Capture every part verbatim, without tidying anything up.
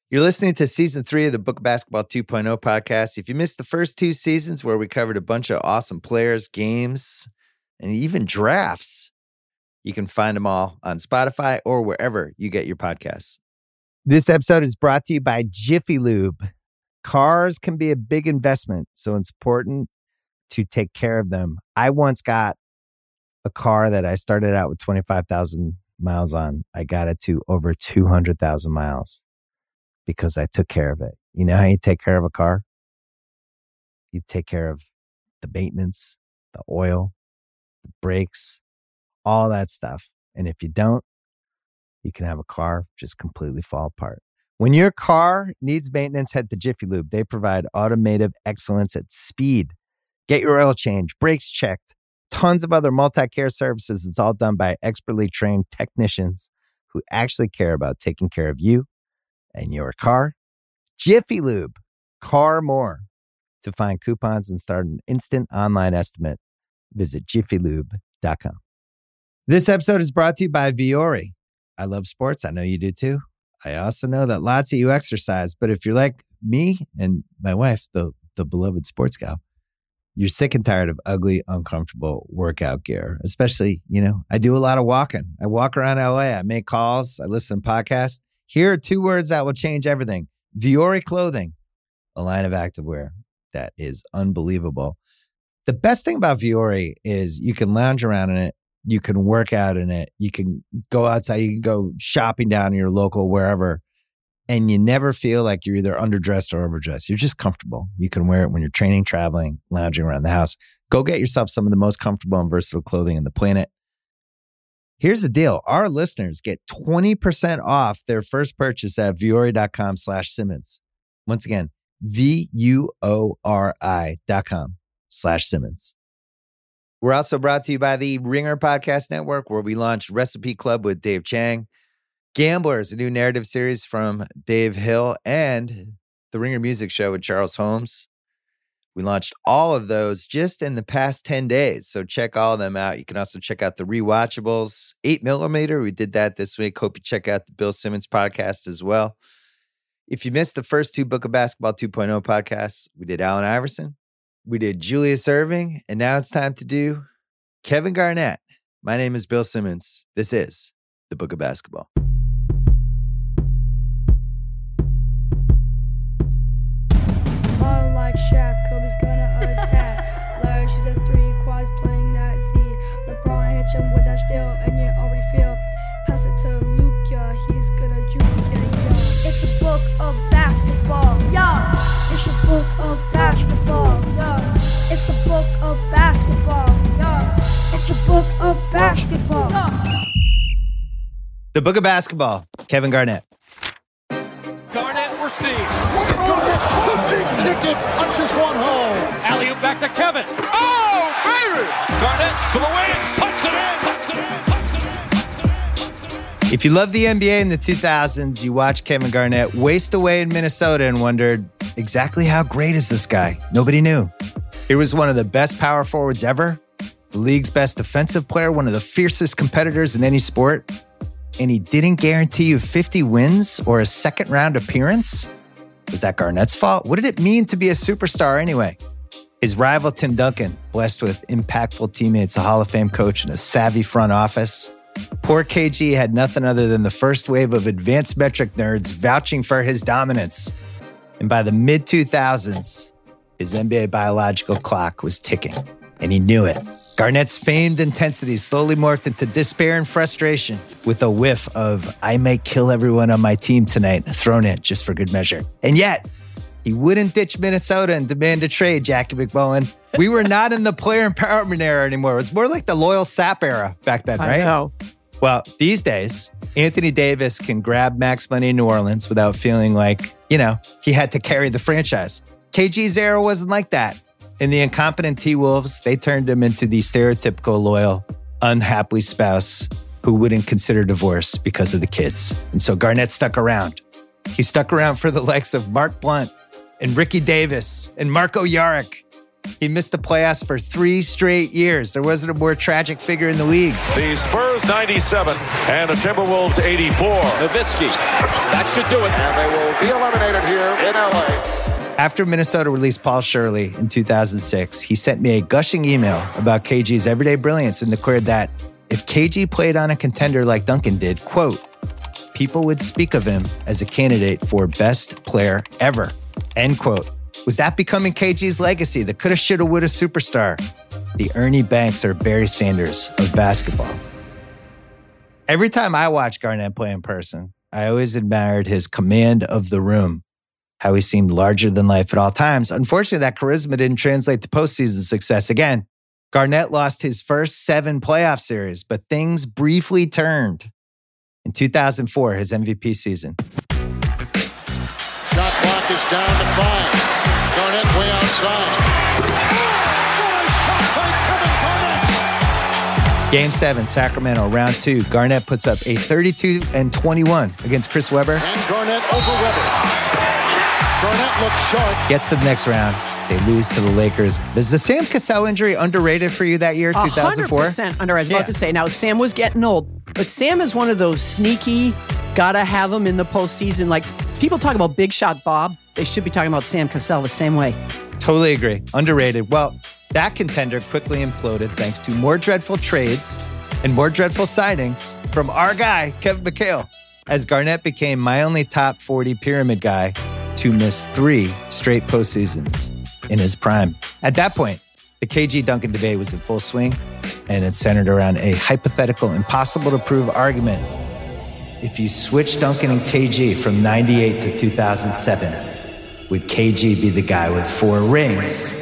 You're listening to season three of the Book of Basketball two point oh podcast. If you missed the first two seasons where we covered a bunch of awesome players, games, and even drafts, you can find them all on Spotify or wherever you get your podcasts. This episode is brought to you by Jiffy Lube. Cars can be a big investment, so it's important to take care of them. I once got a car that I started out with twenty-five thousand miles on. I got it to over two hundred thousand miles. Because I took care of it. You know how you take care of a car? You take care of the maintenance, the oil, the brakes, all that stuff. And if you don't, you can have a car just completely fall apart. When your car needs maintenance, head to Jiffy Lube. They provide automotive excellence at speed. Get your oil change, brakes checked, tons of other multi-care services. It's all done by expertly trained technicians who actually care about taking care of you and your car. Jiffy Lube, car more. To find coupons and start an instant online estimate, visit jiffy lube dot com. This episode is brought to you by Vuori. I love sports. I know you do too. I also know that lots of you exercise, but if you're like me and my wife, the, the beloved sports gal, you're sick and tired of ugly, uncomfortable workout gear. Especially, you know, I do a lot of walking. I walk around L A. I make calls. I listen to podcasts. Here are two words that will change everything. Vuori Clothing, a line of activewear that is unbelievable. The best thing about Vuori is you can lounge around in it. You can work out in it. You can go outside. You can go shopping down in your local wherever. And you never feel like you're either underdressed or overdressed. You're just comfortable. You can wear it when you're training, traveling, lounging around the house. Go get yourself some of the most comfortable and versatile clothing on the planet. Here's the deal. Our listeners get twenty percent off their first purchase at vuori.com slash Simmons. Once again, V-U-O-R-I dot com slash Simmons. We're also brought to you by the Ringer Podcast Network, where we launched Recipe Club with Dave Chang, Gamblers, a new narrative series from Dave Hill, and the Ringer Music Show with Charles Holmes. We launched all of those just in the past ten days, so check all of them out. You can also check out the rewatchables. eight millimeter, we did that this week. Hope you check out the Bill Simmons podcast as well. If you missed the first two Book of Basketball two point oh podcasts, we did Allen Iverson, we did Julius Erving, and now it's time to do Kevin Garnett. My name is Bill Simmons. This is the Book of Basketball. Shaq, Kobe's gonna attack. Larry shoots at three, Quads playing that D. LeBron hits him with that steal, and you already feel. Pass it to Luke, yeah, he's gonna juke, yeah, yeah. It's a book of basketball, yeah. It's a book of basketball, yeah. It's a book of basketball, yeah. It's a book of basketball, yeah. The Book of Basketball, Kevin Garnett. Garnett receives. Garnett, the big ticket, punches one home. Alley-oop back to Kevin. Oh, baby! Garnett for the win. Puts it in. Puts it in. Puts it in. Puts it in. Puts it in. If you loved the N B A in the two thousands, you watched Kevin Garnett waste away in Minnesota and wondered, exactly how great is this guy? Nobody knew. He was one of the best power forwards ever, the league's best defensive player, one of the fiercest competitors in any sport, and he didn't guarantee you fifty wins or a second round appearance? Was that Garnett's fault? What did it mean to be a superstar anyway? His rival Tim Duncan, blessed with impactful teammates, a Hall of Fame coach, and a savvy front office. Poor K G had nothing other than the first wave of advanced metric nerds vouching for his dominance. And by the mid two thousands, his N B A biological clock was ticking, and he knew it. Garnett's famed intensity slowly morphed into despair and frustration with a whiff of, I might kill everyone on my team tonight, thrown in just for good measure. And yet, he wouldn't ditch Minnesota and demand a trade, Jackie McBowen. We were not in the player empowerment era anymore. It was more like the loyal sap era back then, right? I know. Well, these days, Anthony Davis can grab max money in New Orleans without feeling like, you know, he had to carry the franchise. K G's era wasn't like that. And the incompetent T-Wolves, they turned him into the stereotypical loyal, unhappy spouse who wouldn't consider divorce because of the kids. And so Garnett stuck around. He stuck around for the likes of Mark Blunt and Ricky Davis and Marco Yarrick He missed the playoffs for three straight years. There wasn't a more tragic figure in the league. The Spurs ninety-seven and the Timberwolves eighty-four. Nowitzki, that should do it. And they will be eliminated here in L A. After Minnesota released Paul Shirley in two thousand six, he sent me a gushing email about K G's everyday brilliance and declared that if K G played on a contender like Duncan did, quote, people would speak of him as a candidate for best player ever, end quote. Was that becoming K G's legacy, the coulda, shoulda, woulda superstar? The Ernie Banks or Barry Sanders of basketball. Every time I watch Garnett play in person, I always admired his command of the room, how he seemed larger than life at all times. Unfortunately, that charisma didn't translate to postseason success. Again, Garnett lost his first seven playoff series, but things briefly turned in two thousand four, his M V P season. Shot clock is down to five. Garnett way outside. Oh, what a shot by Kevin Garnett! Game seven, Sacramento, round two. Garnett puts up a thirty-two and twenty-one against Chris Webber. And Garnett over Webber. Garnett looks sharp. Gets to the next round. They lose to the Lakers. Is the Sam Cassell injury underrated for you that year, two thousand four? one hundred percent under. I was about Yeah. to say. Now, Sam was getting old, but Sam is one of those sneaky, gotta have him in the postseason. Like, people talk about Big Shot Bob. They should be talking about Sam Cassell the same way. Totally agree. Underrated. Well, that contender quickly imploded thanks to more dreadful trades and more dreadful signings from our guy, Kevin McHale, as Garnett became my only top forty pyramid guy to miss three straight postseasons in his prime. At that point, the K G Duncan debate was in full swing, and it centered around a hypothetical, impossible-to-prove argument. If you switch Duncan and K G from ninety-eight to two thousand seven, would K G be the guy with four rings?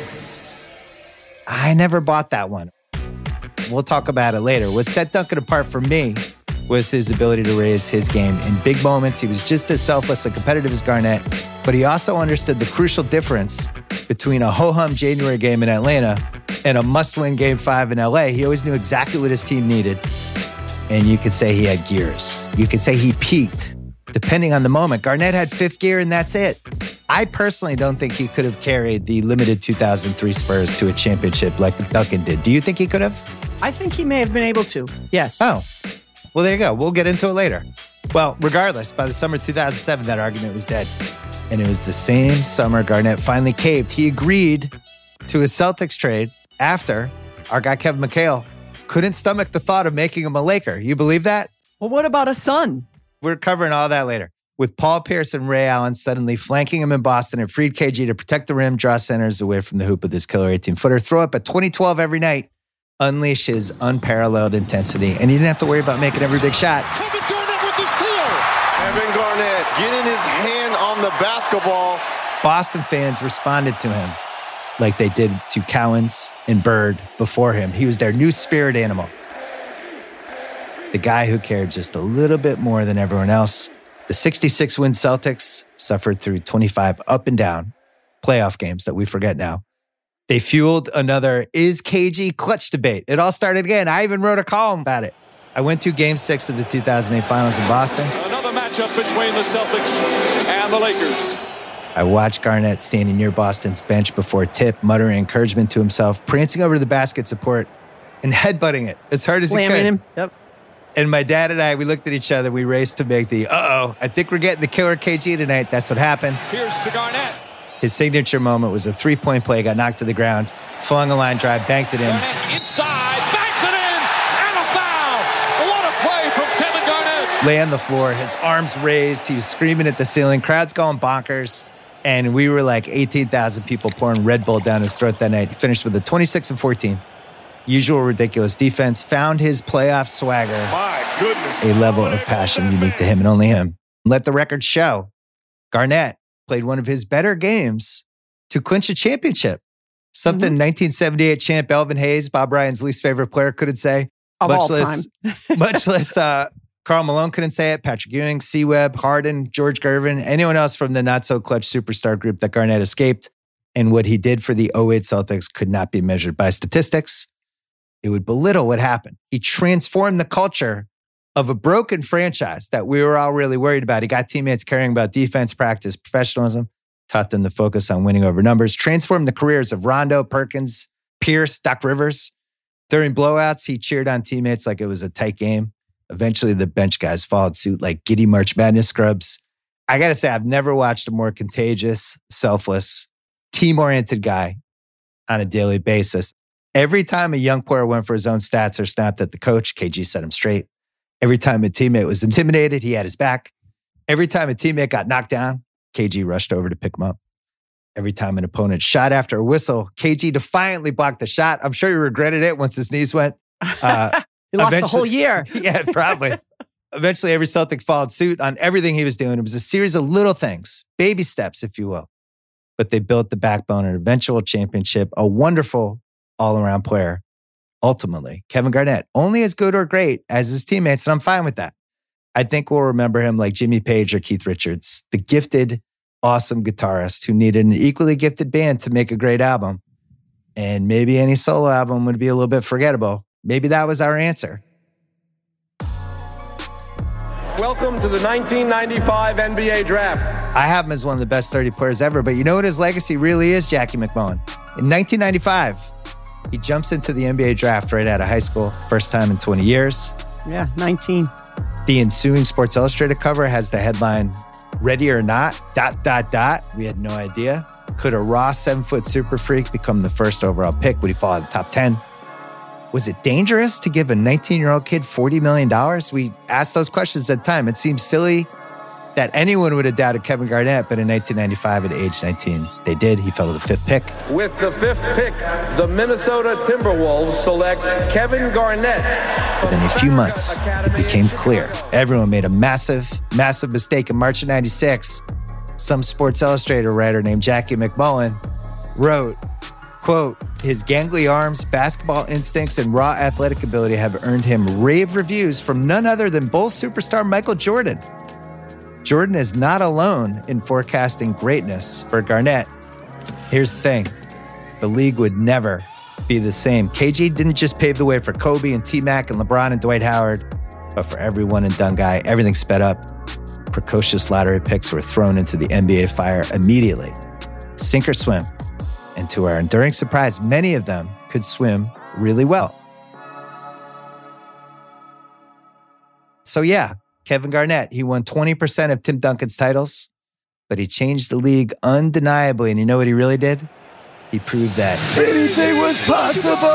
I never bought that one. We'll talk about it later. What set Duncan apart from me was his ability to raise his game in big moments. He was just as selfless and competitive as Garnett, but he also understood the crucial difference between a ho-hum January game in Atlanta and a must-win game five in L A. He always knew exactly what his team needed, and you could say he had gears. You could say he peaked, depending on the moment. Garnett had fifth gear, and that's it. I personally don't think he could have carried the limited two thousand three Spurs to a championship like Duncan did. Do you think he could have? I think he may have been able to. Yes. Oh, well, there you go. We'll get into it later. Well, regardless, by the summer of two thousand seven, that argument was dead. And it was the same summer Garnett finally caved. He agreed to a Celtics trade after our guy Kevin McHale couldn't stomach the thought of making him a Laker. You believe that? Well, what about a son? We're covering all that later. With Paul Pierce and Ray Allen suddenly flanking him in Boston, it freed K G to protect the rim, draw centers away from the hoop with his killer eighteen-footer, throw up at twenty twelve every night, unleash his unparalleled intensity, and he didn't have to worry about making every big shot. Kevin Garnett with the steal. Kevin Garnett getting his hand on the basketball. Boston fans responded to him like they did to Cowens and Bird before him. He was their new spirit animal. The guy who cared just a little bit more than everyone else. The sixty-six win Celtics suffered through twenty-five up and down playoff games that we forget now. They fueled another is K G clutch debate. It all started again. I even wrote a column about it. I went to game six of the two thousand eight finals in Boston. Another matchup between the Celtics and the Lakers. I watched Garnett standing near Boston's bench before tip, muttering encouragement to himself, prancing over to the basket support, and headbutting it as hard as he could. Slamming him. Yep. And my dad and I, we looked at each other. We raced to make the, uh-oh, I think we're getting the killer K G tonight. That's what happened. Here's to Garnett. His signature moment was a three-point play, got knocked to the ground, flung a line drive, banked it in. Garnett inside, backs it in, and a foul. What a play from Kevin Garnett. Lay on the floor, his arms raised. He was screaming at the ceiling. Crowd's going bonkers. And we were like eighteen thousand people pouring Red Bull down his throat that night. He finished with a twenty-six and fourteen. Usual ridiculous defense, found his playoff swagger, My goodness. a level of passion unique to him and only him. Let the record show, Garnett played one of his better games to clinch a championship. Something Mm-hmm. nineteen seventy-eight champ Elvin Hayes, Bob Ryan's least favorite player, couldn't say. Of much all less, time. much less uh, Karl Malone couldn't say it, Patrick Ewing, C-Webb, Harden, George Gervin, anyone else from the not-so-clutch superstar group that Garnett escaped. And what he did for the oh eight Celtics could not be measured by statistics. It would belittle what happened. He transformed the culture of a broken franchise that we were all really worried about. He got teammates caring about defense, practice, professionalism. taught them to focus on winning over numbers, transformed the careers of Rondo, Perkins, Pierce, Doc Rivers. During blowouts, he cheered on teammates like it was a tight game. Eventually, the bench guys followed suit like giddy March Madness scrubs. I got to say, I've never watched a more contagious, selfless, team-oriented guy on a daily basis. Every time a young player went for his own stats or snapped at the coach, K G set him straight. Every time a teammate was intimidated, he had his back. Every time a teammate got knocked down, K G rushed over to pick him up. Every time an opponent shot after a whistle, K G defiantly blocked the shot. I'm sure he regretted it once his knees went. Uh, he lost the whole year. Yeah, probably. Eventually, every Celtic followed suit on everything he was doing. It was a series of little things, baby steps, if you will. But they built the backbone and eventual championship, a wonderful all-around player. Ultimately, Kevin Garnett, only as good or great as his teammates, and I'm fine with that. I think we'll remember him like Jimmy Page or Keith Richards, the gifted, awesome guitarist who needed an equally gifted band to make a great album. And maybe any solo album would be a little bit forgettable. Maybe that was our answer. Welcome to the nineteen ninety-five N B A Draft. I have him as one of the best thirty players ever, but you know what his legacy really is, Jackie McMullen? In nineteen ninety-five, he jumps into the N B A Draft right out of high school, first time in twenty years. Yeah, nineteen. The ensuing Sports Illustrated cover has the headline, "Ready or Not, dot, dot, dot." We had no idea. Could a raw seven-foot super freak become the first overall pick? Would he fall out of the top ten? Was it dangerous to give a nineteen-year-old kid forty million dollars? We asked those questions at the time. It seems silly that anyone would have doubted Kevin Garnett, but in nineteen ninety-five at age nineteen, they did. He fell to the fifth pick. With the fifth pick, the Minnesota Timberwolves select Kevin Garnett. In a few months, it became clear. Everyone made a massive, massive mistake. In March of ninety-six, some Sports Illustrated writer named Jackie McMullen wrote, quote, "His gangly arms, basketball instincts, and raw athletic ability have earned him rave reviews from none other than Bulls superstar Michael Jordan. Jordan is not alone in forecasting greatness for Garnett. Here's the thing. The league would never be the same. K G didn't just pave the way for Kobe and T-Mac and LeBron and Dwight Howard, but for everyone and done guy. Everything sped up. Precocious lottery picks were thrown into the N B A fire immediately. Sink or swim. And to our enduring surprise, many of them could swim really well. So yeah, Kevin Garnett, he won twenty percent of Tim Duncan's titles, but he changed the league undeniably. And you know what he really did? He proved that anything was possible.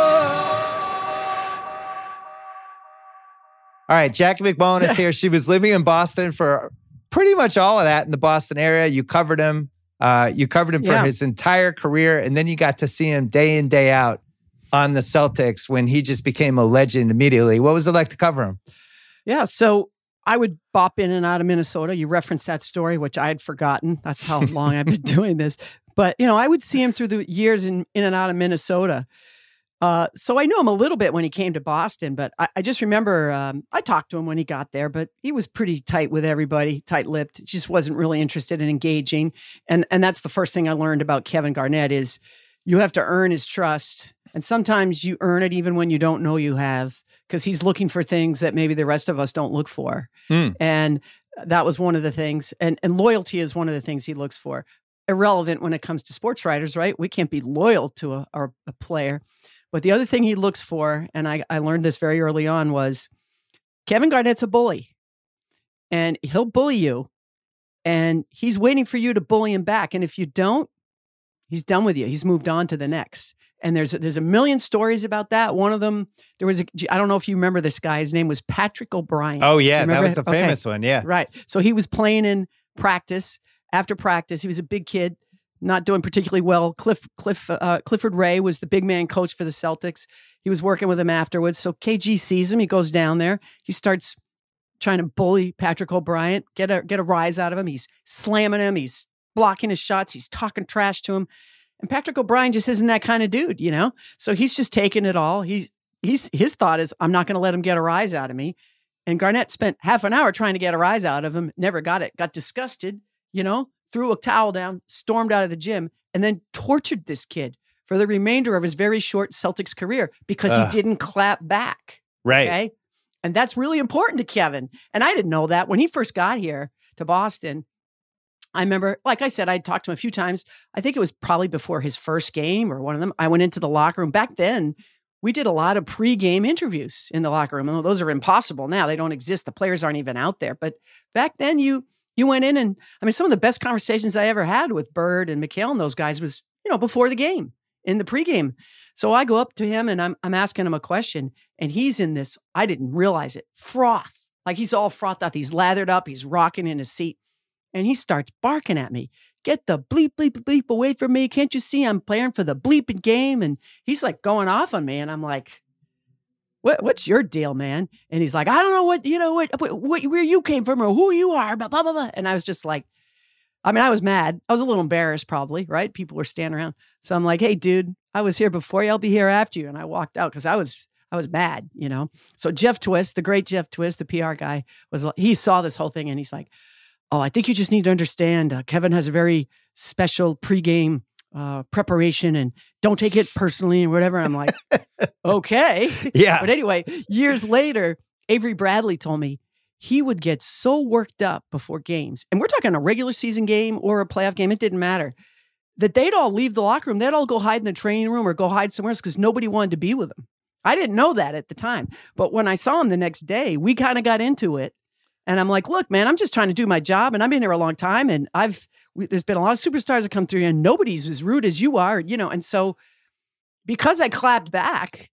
All right, Jackie McMullen is here. She was living in Boston for pretty much all of that in the Boston area. You covered him. Uh, you covered him for Yeah. his entire career, and then you got to see him day in, day out on the Celtics when he just became a legend immediately. What was it like to cover him? Yeah, so I would bop in and out of Minnesota. You referenced that story, which I had forgotten. That's how long I've been doing this. But, you know, I would see him through the years in, in and out of Minnesota. Uh, so I knew him a little bit when he came to Boston, but I, I just remember um, I talked to him when he got there, but he was pretty tight with everybody, tight-lipped, just wasn't really interested in engaging. And and that's the first thing I learned about Kevin Garnett is you have to earn his trust. And sometimes you earn it even when you don't know you have, because he's looking for things that maybe the rest of us don't look for. Mm. And that was one of the things. And, and loyalty is one of the things he looks for. Irrelevant when it comes to sports writers, right? We can't be loyal to a, a, a player. But the other thing he looks for, and I, I learned this very early on, was Kevin Garnett's a bully. And he'll bully you. And he's waiting for you to bully him back. And if you don't, he's done with you. He's moved on to the next. And there's there's a million stories about that. One of them, there was a, I don't know if you remember this guy. His name was Patrick O'Brien. Oh, yeah. That Remember? was the famous Okay. one. Yeah. Right. So he was playing in practice. After practice, he was a big kid, not doing particularly well. Cliff, Cliff, uh, Clifford Ray was the big man coach for the Celtics. He was working with him afterwards. So K G sees him. He goes down there. He starts trying to bully Patrick O'Brien, get a get a rise out of him. He's slamming him. He's blocking his shots. He's talking trash to him. And Patrick O'Brien just isn't that kind of dude, you know? So he's just taking it all. He's he's his thought is, I'm not going to let him get a rise out of me. And Garnett spent half an hour trying to get a rise out of him. Never got it. Got disgusted, you know, threw a towel down, stormed out of the gym, and then tortured this kid for the remainder of his very short Celtics career because Ugh. he didn't clap back. Right. Okay. And that's really important to Kevin. And I didn't know that when he first got here to Boston. I remember, like I said, I talked to him a few times. I think it was probably before his first game or one of them. I went into the locker room. Back then, we did a lot of pre-game interviews in the locker room. And those are impossible now. They don't exist. The players aren't even out there. But back then, you you went in and, I mean, some of the best conversations I ever had with Bird and McHale and those guys was, you know, before the game, in the pregame. So I go up to him and I'm I'm asking him a question. And he's in this, I didn't realize it, froth. Like he's all frothed up. He's lathered up. He's rocking in his seat. And he starts barking at me. Get the bleep, bleep, bleep away from me. Can't you see I'm playing for the bleeping game? And he's like going off on me. And I'm like, what, what's your deal, man? And he's like, I don't know what, you know, what, what, what, where you came from or who you are, blah, blah, blah, blah. And I was just like, I mean, I was mad. I was a little embarrassed probably, right? People were standing around. So I'm like, hey, dude, I was here before you. I'll be here after you. And I walked out because I was, I was mad, you know? So Jeff Twist, the great Jeff Twist, the P R guy, was like, he saw this whole thing and he's like, oh, I think you just need to understand uh, Kevin has a very special pregame uh, preparation and don't take it personally and whatever. I'm like, okay. Yeah. But anyway, years later, Avery Bradley told me he would get so worked up before games. And we're talking a regular season game or a playoff game. It didn't matter. That they'd all leave the locker room. They'd all go hide in the training room or go hide somewhere else because nobody wanted to be with them. I didn't know that at the time. But when I saw him the next day, we kind of got into it. And I'm like, look, man, I'm just trying to do my job. And I've been here a long time. And I've, we, there's been a lot of superstars that come through and nobody's as rude as you are, you know? And so because I clapped back,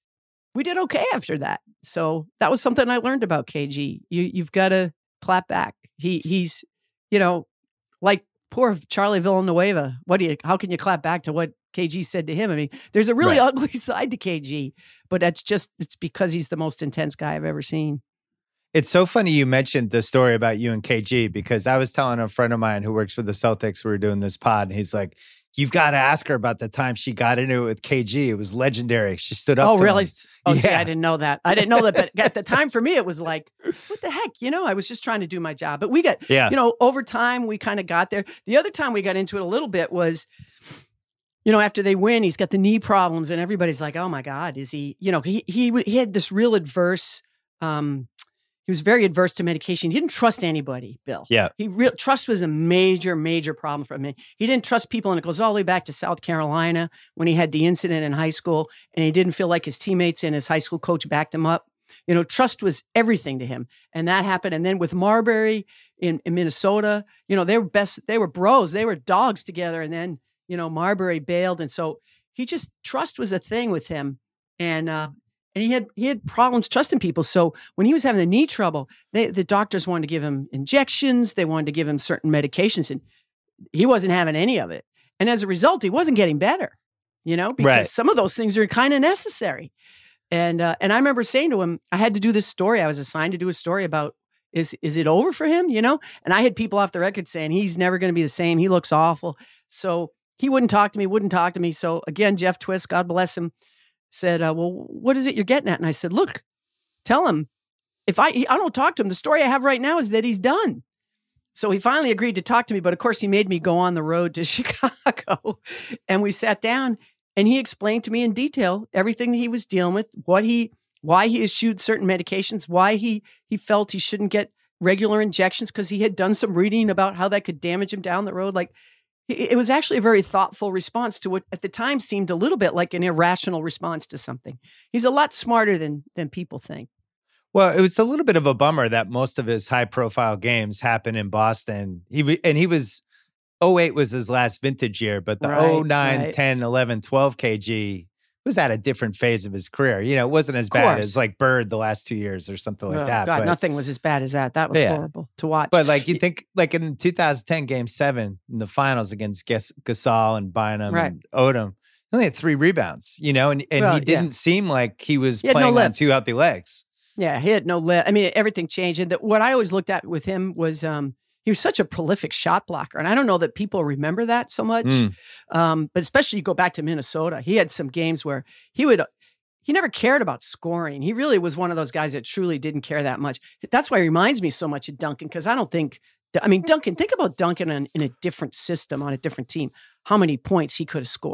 we did okay after that. So that was something I learned about K G. You, you've got to clap back. He, he's, you know, like poor Charlie Villanueva. What do you, how can you clap back to what K G said to him? I mean, there's a really Right. ugly side to K G, but that's just, it's because he's the most intense guy I've ever seen. It's so funny you mentioned the story about you and K G because I was telling a friend of mine who works for the Celtics, we were doing this pod, and he's like, you've got to ask her about the time she got into it with K G. It was legendary. She stood up Oh, to really? him. Oh, see, Yeah. I didn't know that. I didn't know that. But at the time for me, it was like, what the heck? You know, I was just trying to do my job. But we got, Yeah. you know, over time, we kind of got there. The other time we got into it a little bit was, you know, after they win, he's got the knee problems and everybody's like, oh my God, is he, you know, he, he, he had this real adverse, um, he was very adverse to medication. He didn't trust anybody, Bill. Yeah. He real trust was a major, major problem for him. He didn't trust people, and it goes all the way back to South Carolina when he had the incident in high school, and he didn't feel like his teammates and his high school coach backed him up. You know, trust was everything to him, and that happened. And then with Marbury in, in Minnesota, you know, they were best. They were bros. They were dogs together. And then you know, Marbury bailed, and so he just trust was a thing with him, and. uh And he had he had problems trusting people. So when he was having the knee trouble, they, the doctors wanted to give him injections. They wanted to give him certain medications, and he wasn't having any of it. And as a result, he wasn't getting better, you know, because Right. some of those things are kind of necessary. And uh, and I remember saying to him, I had to do this story. I was assigned to do a story about, is, is it over for him, you know? And I had people off the record saying, he's never going to be the same. He looks awful. So he wouldn't talk to me, wouldn't talk to me. So again, Jeff Twist, God bless him, said, uh, well, what is it you're getting at? And I said, look, tell him if I, I don't talk to him, the story I have right now is that he's done. So he finally agreed to talk to me, but of course he made me go on the road to Chicago, and we sat down and he explained to me in detail everything he was dealing with, what he, why he eschewed certain medications, why he, he felt he shouldn't get regular injections because he had done some reading about how that could damage him down the road. Like, it was actually a very thoughtful response to what at the time seemed a little bit like an irrational response to something. He's a lot smarter than than people think. Well, it was a little bit of a bummer that most of his high-profile games happen in Boston. He w- and he was oh eight was his last vintage year, but the Right, oh nine, right. ten, eleven, twelve K G was at a different phase of his career. You know, it wasn't as Of bad course. as like Bird the last two years or something like Oh, that. God, but, nothing was as bad as that. That was Yeah. horrible to watch. but like you think, like in two thousand ten Game Seven in the finals against Gas- Gasol and Bynum Right. and Odom, he only had three rebounds. You know, and and Well, he yeah. didn't seem like he was He had no playing on lift. two healthy legs. Yeah, he had no lift. I mean, everything changed. And the, what I always looked at with him was um, he was such a prolific shot blocker. And I don't know that people remember that so much. Mm. Um, but especially you go back to Minnesota, he had some games where he would, he never cared about scoring. He really was one of those guys that truly didn't care that much. That's why he reminds me so much of Duncan, because I don't think, I mean, Duncan, think about Duncan in, in a different system on a different team, how many points he could have scored.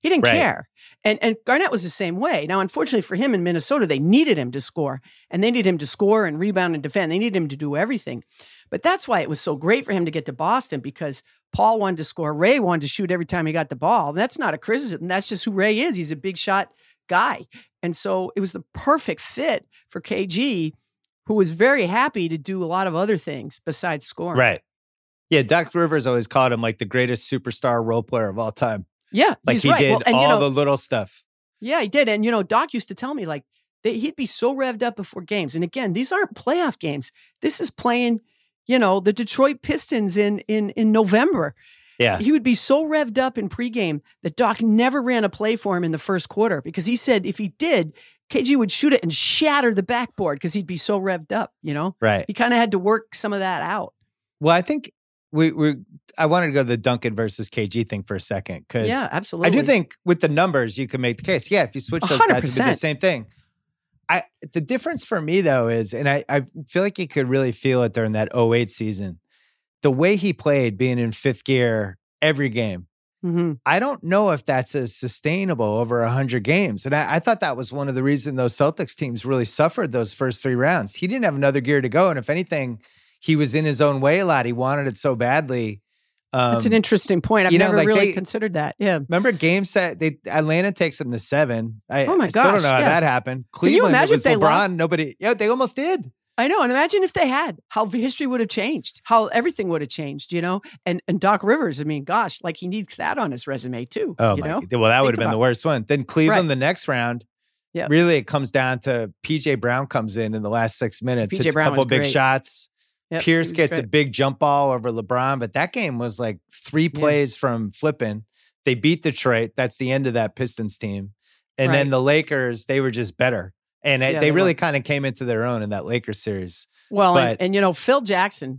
He didn't Right. care. And and Garnett was the same way. Now, unfortunately for him in Minnesota, they needed him to score. And they needed him to score and rebound and defend. They needed him to do everything. But that's why it was so great for him to get to Boston, because Paul wanted to score. Ray wanted to shoot every time he got the ball. And that's not a criticism. That's just who Ray is. He's a big shot guy. And so it was the perfect fit for K G, who was very happy to do a lot of other things besides scoring. Right. Yeah, Doc Rivers always called him like the greatest superstar role player of all time. Yeah, Like he's he right. did Well, and, all you know, the little stuff. Yeah, he did. And, you know, Doc used to tell me, like, that he'd be so revved up before games. And again, these aren't playoff games. This is playing, you know, the Detroit Pistons in in in November. Yeah. He would be so revved up in pregame that Doc never ran a play for him in the first quarter, because he said if he did, K G would shoot it and shatter the backboard because he'd be so revved up, you know? Right. He kind of had to work some of that out. Well, I think we we I wanted to go to the Duncan versus K G thing for a second, because Yeah, I absolutely. do think with the numbers you can make the case. Yeah, if you switch those one hundred guys, it'd be the percent. same thing. I the difference for me though is, and I, I feel like you could really feel it during that oh eight season, the way he played being in fifth gear every game. Mm-hmm. I don't know if that's as sustainable over one hundred games. And I, I thought that was one of the reasons those Celtics teams really suffered those first three rounds. He didn't have another gear to go. And if anything, he was in his own way a lot. He wanted it so badly. Um, That's an interesting point. I've you know, never like really they- considered that. Yeah. Remember game set? They, Atlanta takes them to seven. I, Oh my I still don't gosh, know how yeah. that happened. Can you Cleveland, imagine it was if they LeBron. lost? Nobody, yeah, they almost did. I know. And imagine if they had, how history would have changed, how everything would have changed, you know? And and Doc Rivers, I mean, gosh, like he needs that on his resume too. Oh you my! know? Well, that would have Think been the about- worst one. Then Cleveland, Right. the next round. Yep. Really, it comes down to P J Brown comes in in the last six minutes. P J Hits Brown a couple was big great. shots. Yep, Pierce he was gets a great. big jump ball over LeBron, but that game was like three Yeah. plays from flipping. They beat Detroit. That's the end of that Pistons team. And then Right. the Lakers, they were just better. And it- Yeah, they they really were. kind of came into their own in that Lakers series. Well, But- and, and you know, Phil Jackson,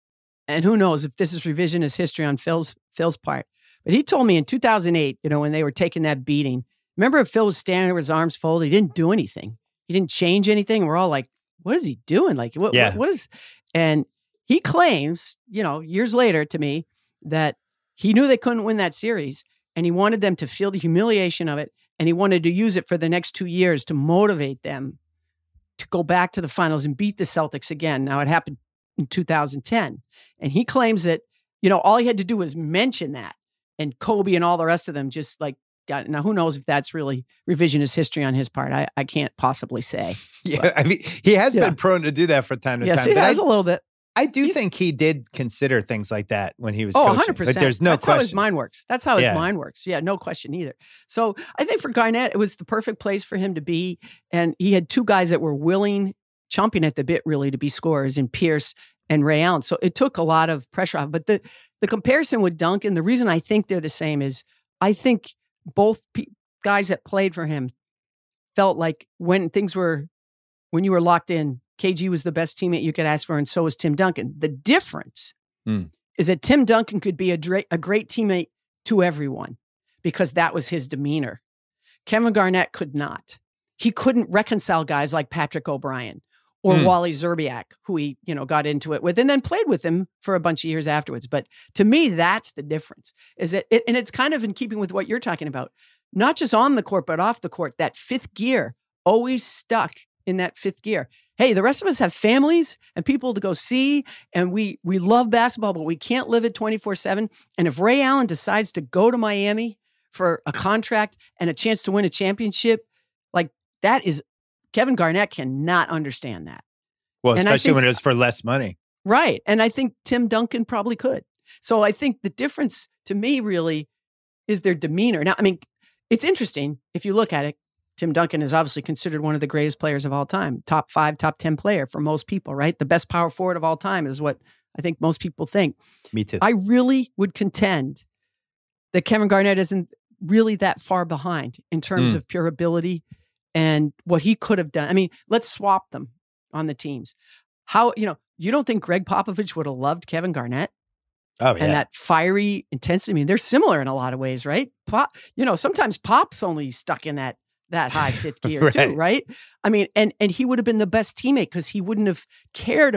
and who knows if this is revisionist history on Phil's Phil's part, but he told me in two thousand eight, you know, when they were taking that beating, remember if Phil was standing there with his arms folded, he didn't do anything. He didn't change anything. We're all like, what is he doing? Like, what, Yeah. what, what is, and he claims, you know, years later to me that he knew they couldn't win that series and he wanted them to feel the humiliation of it. And he wanted to use it for the next two years to motivate them to go back to the finals and beat the Celtics again. Now it happened in two thousand ten. And he claims that, you know, all he had to do was mention that. And Kobe and all the rest of them just like got it. Now, who knows if that's really revisionist history on his part? I, I can't possibly say. Yeah, I mean, he has Yeah. been prone to do that from time to Yes, time. he But has I, a little bit. I do He's- think he did consider things like that when he was Oh, coaching. one hundred percent. Like, there's no That's how his question. mind works. That's how his Yeah. mind works. Yeah, no question either. So I think for Garnett, it was the perfect place for him to be. And he had two guys that were willing, chomping at the bit, really, to be scorers in Pierce and Ray Allen. So it took a lot of pressure off. But the, the comparison with Duncan, the reason I think they're the same is I think both pe- guys that played for him felt like when things were, when you were locked in, K G was the best teammate you could ask for, and so was Tim Duncan. The difference Hmm. is that Tim Duncan could be a, dra- a great teammate to everyone because that was his demeanor. Kevin Garnett could not. He couldn't reconcile guys like Patrick O'Brien or Hmm. Wally Zerbiak, who he, you know, got into it with and then played with him for a bunch of years afterwards. But to me, that's the difference. Is it, it and it's kind of in keeping with what you're talking about, not just on the court, but off the court, that fifth gear, always stuck in that fifth gear. Hey, the rest of us have families and people to go see, and we we love basketball, but we can't live it twenty-four seven. And if Ray Allen decides to go to Miami for a contract and a chance to win a championship, like that is, Kevin Garnett cannot understand that. Well, And I especially think- when it was for less money. Right. And I think Tim Duncan probably could. So I think the difference to me really is their demeanor. Now, I mean, it's interesting if you look at it. Tim Duncan is obviously considered one of the greatest players of all time, top five, top ten player for most people, right? The best power forward of all time is what I think most people think. Me too. I really would contend that Kevin Garnett isn't really that far behind in terms Mm. of pure ability and what he could have done. I mean, let's swap them on the teams. How, you know, you don't think Greg Popovich would have loved Kevin Garnett? oh, yeah. And that fiery intensity. I mean, they're similar in a lot of ways, right? Pop, you know, sometimes Pop's only stuck in that that high fifth gear too, Right. right? I mean, and and he would have been the best teammate because he wouldn't have cared about.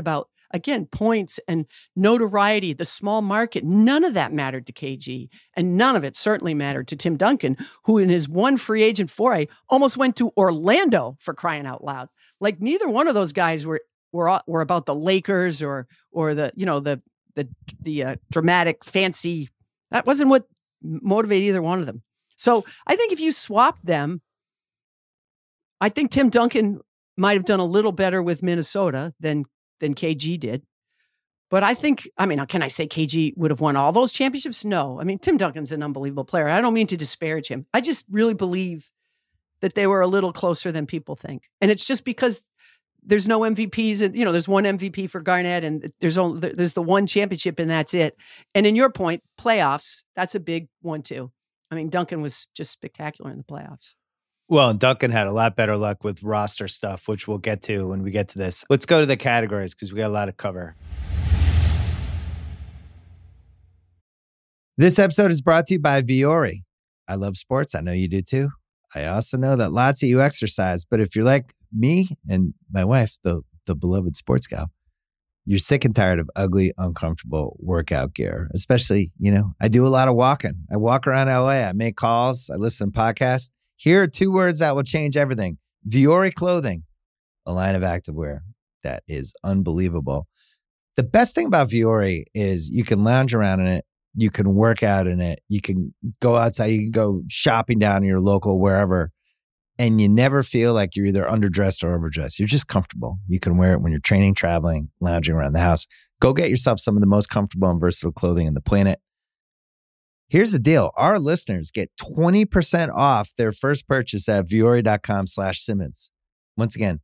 again, points and notoriety, the small market, none of that mattered to K G. And none of it certainly mattered to Tim Duncan, who in his one free agent foray almost went to Orlando, for crying out loud. Like neither one of those guys were were were about the Lakers or or the, you know, the the the uh, dramatic fancy. That wasn't what motivated either one of them. So I think if you swap them, I think Tim Duncan might have done a little better with Minnesota than than K G did. But I think, I mean, can I say K G would have won all those championships? No. I mean, Tim Duncan's an unbelievable player. I don't mean to disparage him. I just really believe that they were a little closer than people think. And it's just because there's no M V Ps, and you know, there's one M V P for Garnett, and there's only there's the one championship, and that's it. And in your point, playoffs, that's a big one too. I mean, Duncan was just spectacular in the playoffs. Well, Duncan had a lot better luck with roster stuff, which we'll get to when we get to this. Let's go to the categories because we got a lot to cover. This episode is brought to you by Vuori. I love sports. I know you do too. I also know that lots of you exercise, but if you're like me and my wife, the, the beloved sports gal, you're sick and tired of ugly, uncomfortable workout gear. Especially, you know, I do a lot of walking. I walk around L A. I make calls. I listen to podcasts. Here are two words that will change everything. Vuori Clothing, a line of activewear that is unbelievable. The best thing about Vuori is you can lounge around in it. You can work out in it. You can go outside. You can go shopping down in your local, wherever. And you never feel like you're either underdressed or overdressed. You're just comfortable. You can wear it when you're training, traveling, lounging around the house. Go get yourself some of the most comfortable and versatile clothing on the planet. Here's the deal. Our listeners get twenty percent off their first purchase at vuori.com slash Simmons. Once again,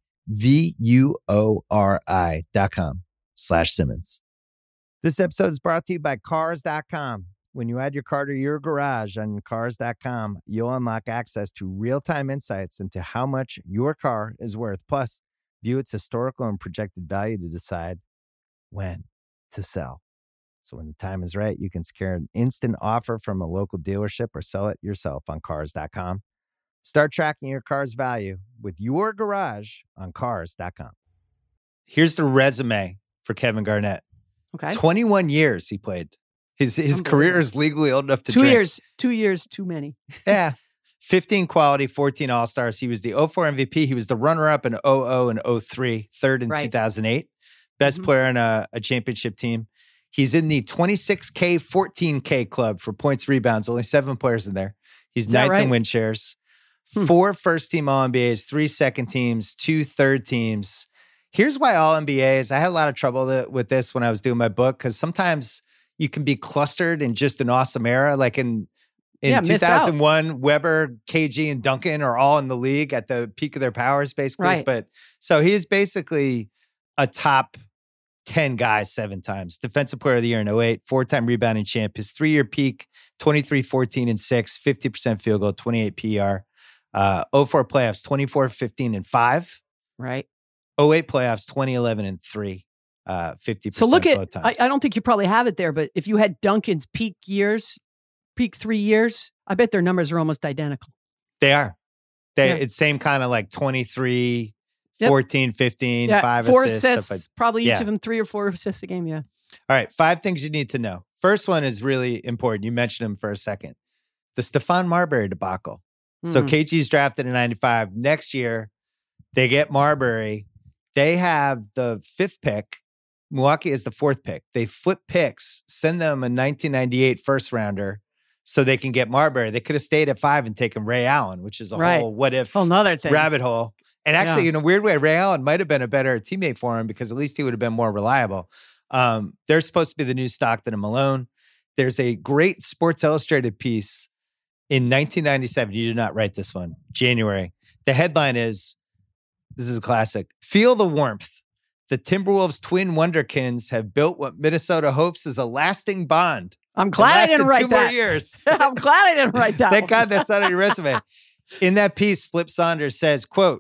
V-U-O-R-I dot com slash Simmons. This episode is brought to you by Cars dot com. When you add your car to your garage on Cars dot com, you'll unlock access to real-time insights into how much your car is worth. Plus, view its historical and projected value to decide when to sell. So when the time is right, you can secure an instant offer from a local dealership or sell it yourself on Cars dot com. Start tracking your car's value with your garage on Cars dot com. Here's the resume for Kevin Garnett. Okay. twenty-one years he played. His his career is legally old enough to Two drink. years. Two years too many. Yeah. fifteen quality, fourteen All-Stars. He was the oh four M V P. He was the runner-up in oh oh and oh three, third in Right. two thousand eight. Best Mm-hmm. player on a, a championship team. He's in the twenty-six K, fourteen K club for points, rebounds. Only seven players in there. He's Is that ninth right? in win shares. Hmm. Four first-team All N B As, three second teams, two third teams. Here's why All N B As. I had a lot of trouble th- with this when I was doing my book because sometimes you can be clustered in just an awesome era. Like in, in Yeah, miss out. two thousand one, Weber, K G, and Duncan are all in the league at the peak of their powers, basically. Right. But so he's basically a top ten guys seven times. Defensive player of the year in oh eight, four-time rebounding champ. His three-year peak, twenty-three, fourteen, and six, fifty percent field goal, twenty-eight P R. Uh, oh four playoffs, twenty-four, fifteen, and five. Right. oh eight playoffs, twenty eleven, and three. Uh, fifty percent So look at, both I, times. I don't think you probably have it there, but if you had Duncan's peak years, peak three years, I bet their numbers are almost identical. They are. They, Yeah. It's same kind of like twenty-three, Yep. fourteen, fifteen, Yeah, five four assists. assists, stuff like- probably each Yeah. of them three or four assists a game. Yeah. All right, five things you need to know. First one is really important. You mentioned him for a second. The Stephon Marbury debacle. So Mhm. K G's drafted in ninety-five. Next year, they get Marbury. They have the fifth pick. Milwaukee is the fourth pick. They flip picks, send them a nineteen ninety-eight first rounder so they can get Marbury. They could have stayed at five and taken Ray Allen, which is a Right. whole what if Whole nother thing. rabbit hole. And actually, Yeah. in a weird way, Ray Allen might have been a better teammate for him because at least he would have been more reliable. Um, they're supposed to be the new Stockton and Malone. There's a great Sports Illustrated piece in nineteen ninety-seven. You did not write this one. January. The headline is, this is a classic, "Feel the warmth. The Timberwolves' twin wonderkins have built what Minnesota hopes is a lasting bond. I'm It glad I lasted didn't write two more that. years." I'm glad I didn't write that. Thank one. God that's not on your resume. In that piece, Flip Saunders says, quote,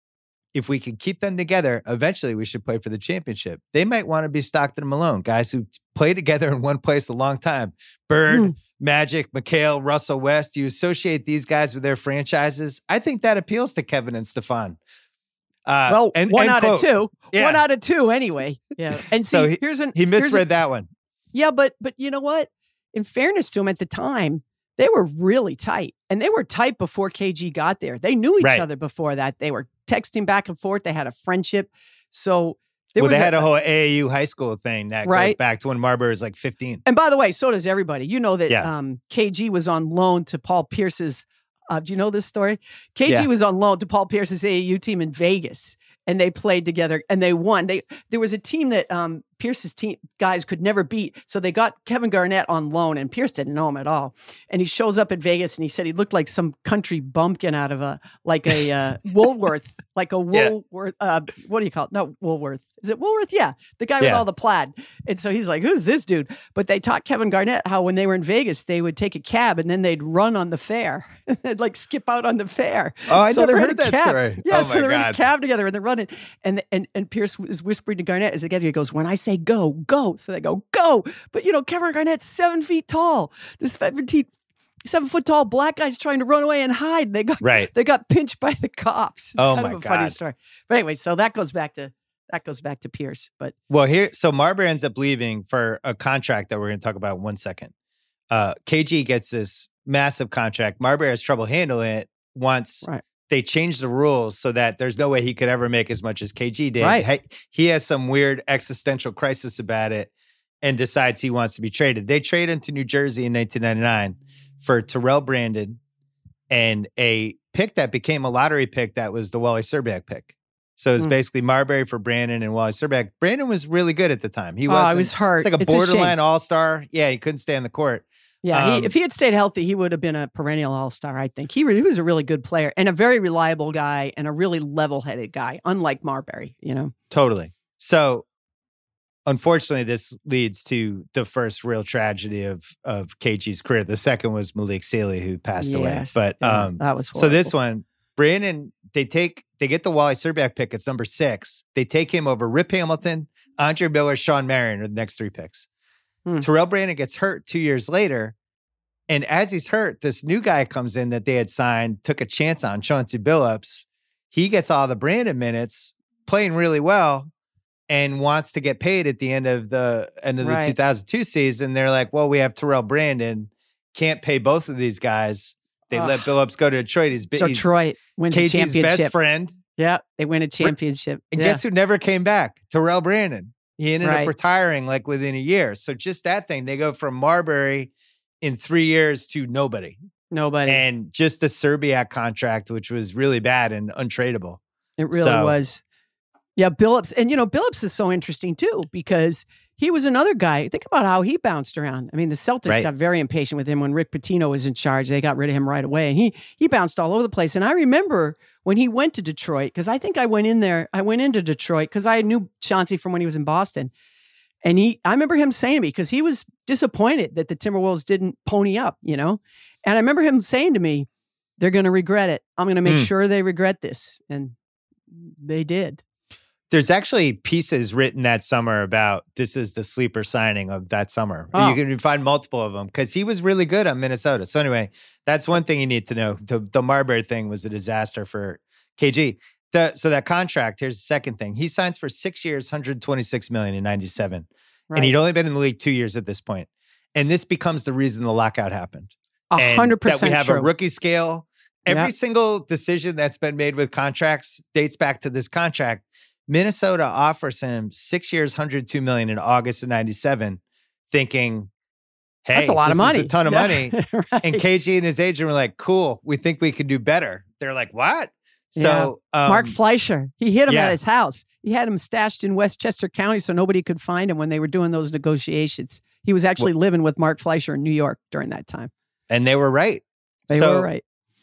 "If we can keep them together, eventually we should play for the championship. They might want to be Stockton and Malone, guys who play together in one place a long time. Bird, Mm. Magic, McHale, Russell West, you associate these guys with their franchises. I think that appeals to Kevin and Stephon. Uh, Well, and, one and out quote. of two. Yeah. One out of two, anyway. Yeah. And see, So he- here's an He here's misread a- that one. Yeah, but but you know what? In fairness to him, at the time, they were really tight, and they were tight before K G got there. They knew each Right. other before that. They were texting back and forth. They had a friendship. So there Well, was they had a, whole A A U high school thing that goes Right. back to when Marbury was like fifteen. And by the way, so does everybody. You know that Yeah. um, K G was on loan to Paul Pierce's. Uh, do you know this story? K G Yeah. was on loan to Paul Pierce's A A U team in Vegas, and they played together and they won. They there was a team that um, Pierce's team guys could never beat, so they got Kevin Garnett on loan, and Pierce didn't know him at all. And he shows up at Vegas, and he said he looked like some country bumpkin out of a like a uh, Woolworth, like a Yeah. Woolworth. Uh, what do you call it? No, Woolworth. Is it Woolworth? Yeah, the guy with Yeah. all the plaid. And so he's like, "Who's this dude?" But they taught Kevin Garnett how when they were in Vegas, they would take a cab and then they'd run on the fare. They'd like skip out on the fare. Oh, I So never they're in heard a that cab. story. Yeah, Oh, so my they're in a God. cab together and they're running. And and and Pierce is whispering to Garnett as they get there. He goes, "When I say go, go." So they go, "Go." But you know, Kevin Garnett's seven feet tall. This seventeen, seven foot tall black guy's trying to run away and hide. They got Right. they got pinched by the cops. It's Oh, kind my of a funny God. story. But anyway, so that goes back to that goes back to Pierce. But Well, here, so Marbury ends up leaving for a contract that we're going to talk about in one second. Uh, K G gets this massive contract. Marbury has trouble handling it once Right. they changed the rules so that there's no way he could ever make as much as K G did. Right. He, he has some weird existential crisis about it and decides he wants to be traded. They trade him to New Jersey in nineteen ninety-nine for Terrell Brandon and a pick that became a lottery pick that was the Wally Szczerbiak pick. So it was Hmm. basically Marbury for Brandon and Wally Szczerbiak. Brandon was really good at the time. He Oh, was I was hurt. It's like a It's a shame. borderline all-star. Yeah, he couldn't stay on the court. yeah, Um, he, if he had stayed healthy, he would have been a perennial all star. I think he, re- he was a really good player and a very reliable guy and a really level headed guy, unlike Marbury. You know, Totally. So unfortunately, this leads to the first real tragedy of of K G's career. The second was Malik Sealy, who passed away. Yes. But Yeah, um, that was so this horrible. one, Brandon, they take they get the Wally Szczerbiak pick. It's number six. They take him over Rip Hamilton, Andre Miller, Sean Marion are the next three picks. Hmm. Terrell Brandon gets hurt two years later. And as he's hurt, this new guy comes in that they had signed, took a chance on, Chauncey Billups. He gets all the Brandon minutes, playing really well, and wants to get paid at the end of the end of the Right. two thousand two season. They're like, well, we have Terrell Brandon, can't pay both of these guys. They let Ugh. Billups go to Detroit. He's, So he's Detroit wins a K G's championship. best friend. Yeah, they win a championship. And yeah. guess who never came back? Terrell Brandon. He ended Right. up retiring like within a year. So just that thing, they go from Marbury in three years to nobody. Nobody. And just the Szczerbiak contract, which was really bad and untradeable. It really So- was. Yeah, Billups. And, you know, Billups is so interesting, too, because he was another guy. Think about how he bounced around. I mean, the Celtics Right. got very impatient with him when Rick Pitino was in charge. They got rid of him right away. And he he bounced all over the place. And I remember when he went to Detroit, because I think I went in there, I went into Detroit because I knew Chauncey from when he was in Boston. And he, I remember him saying to me, because he was disappointed that the Timberwolves didn't pony up, you know? And I remember him saying to me, they're going to regret it. I'm going to make Hmm. sure they regret this. And they did. There's actually pieces written that summer about this is the sleeper signing of that summer. Oh. You can find multiple of them because he was really good on Minnesota. So anyway, that's one thing you need to know. The, the Marbury thing was a disaster for K G. The, so that contract, here's the second thing. He signs for six years, one hundred twenty-six million dollars in ninety-seven. Right. And he'd only been in the league two years at this point. And this becomes the reason the lockout happened. A And hundred that we percent have true. a rookie scale. Every Yeah. single decision that's been made with contracts dates back to this contract. Minnesota offers him six years, one hundred two million dollars in August of ninety-seven, thinking, hey, That's a lot of this is money. a ton of Yeah. money. Right. And K G and his agent were like, cool, we think we can do better. They're like, what? So um, Mark Fleischer, he hid him yeah. at his house. He had him stashed in Westchester County so nobody could find him when they were doing those negotiations. He was actually living with Mark Fleischer in New York during that time. and they were right. They So were right.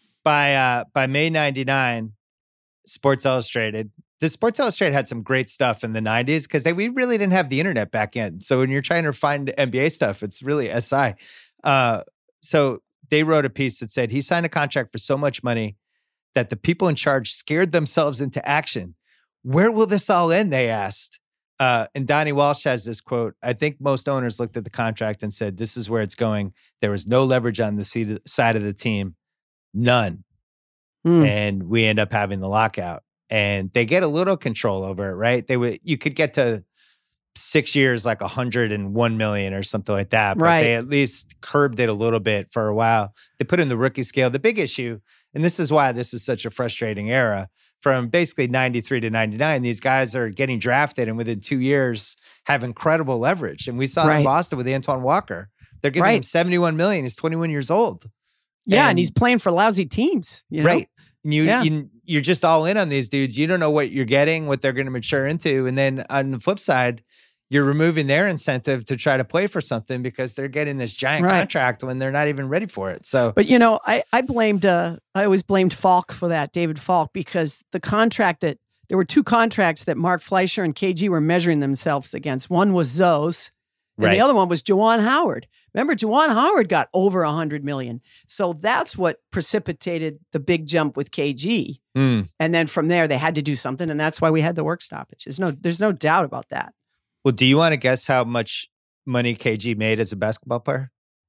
By uh, by May ninety-nine, Sports Illustrated. The Sports Illustrated had some great stuff in the nineties because they we really didn't have the internet back in. So when you're trying to find N B A stuff, it's really S I. Uh, so they wrote a piece that said he signed a contract for so much money that the people in charge scared themselves into action. Where will this all end? They asked. Uh, and Donnie Walsh has this quote. I think most owners looked at the contract and said, this is where it's going. There was no leverage on the seat- side of the team. None. Hmm. And we end up having the lockout. and they get a little control over it, right? They would you could get to six years like one hundred one million or something like that, but Right. they at least curbed it a little bit for a while. They put in the rookie scale. The big issue, and this is why this is such a frustrating era, from basically ninety-three to ninety-nine, these guys are getting drafted and within two years have incredible leverage. And we saw it Right. in Boston with Antoine Walker. They're giving Right. him seventy-one million. He's twenty-one years old. Yeah, and, And- he's playing for lousy teams. You know? Right. And you, Yeah. you, you're just all in on these dudes. You don't know what you're getting, what they're going to mature into. And then on the flip side, you're removing their incentive to try to play for something because they're getting this giant Right. contract when they're not even ready for it. So, But you know, I I blamed uh I always blamed Falk for that, David Falk, because the contract that there were two contracts that Mark Fleischer and K G were measuring themselves against. One was Zoe's, and Right. the other one was Juwan Howard. Remember, Juwan Howard got over a hundred million. So that's what precipitated the big jump with K G. mm. And then from there, they had to do something, and that's why we had the work stoppage. There's no there's no doubt about that. Well, do you want to guess how much money K G made as a basketball player?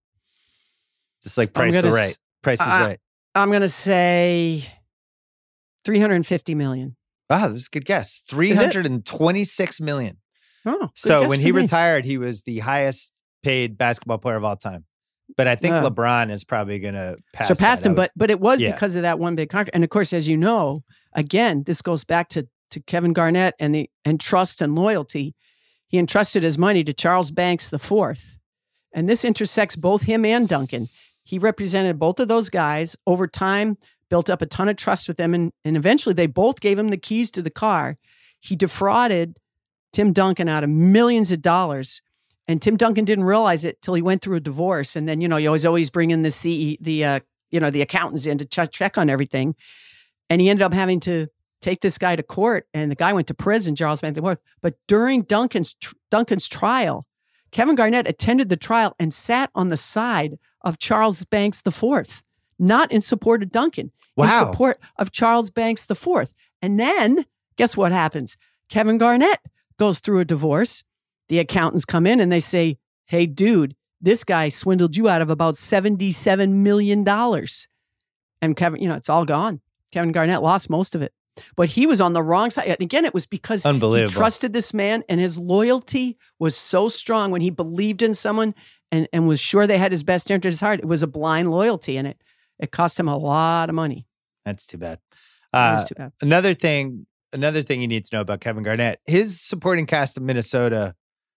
Just like Price is gonna Right. s- Price is uh, Right. I'm gonna say three hundred fifty million. Wow, this is a good guess. three hundred twenty-six million. Oh, good So guess when for he me. retired, he was the highest paid basketball player of all time. But I think Uh. LeBron is probably going to pass surpassed that. I him, would- but but it was Yeah. because of that one big contract. And of course, as you know, again, this goes back to to Kevin Garnett and the and trust and loyalty. He entrusted his money to Charles Banks the fourth, and this intersects both him and Duncan. He represented both of those guys over time, built up a ton of trust with them, and and eventually they both gave him the keys to the car. He defrauded Tim Duncan out of millions of dollars. And Tim Duncan didn't realize it till he went through a divorce. And then, you know, you always always bring in the C E, the uh, you know, the accountants in to ch- check on everything. And he ended up having to take this guy to court, and the guy went to prison, Charles Banks the fourth. But during Duncan's tr- Duncan's trial, Kevin Garnett attended the trial and sat on the side of Charles Banks the fourth, not in support of Duncan, Wow. in support of Charles Banks the fourth. And then guess what happens? Kevin Garnett goes through a divorce. The accountants come in and they say, hey, dude, this guy swindled you out of about seventy-seven million dollars. And Kevin, you know, it's all gone. Kevin Garnett lost most of it. But he was on the wrong side. And again, it was because he Unbelievable. trusted this man, and his loyalty was so strong when he believed in someone and, and was sure they had his best interest at heart. It was a blind loyalty, and it it cost him a lot of money. That's too bad. It Uh, was too bad. another thing, another thing you need to know about Kevin Garnett, his supporting cast of Minnesota,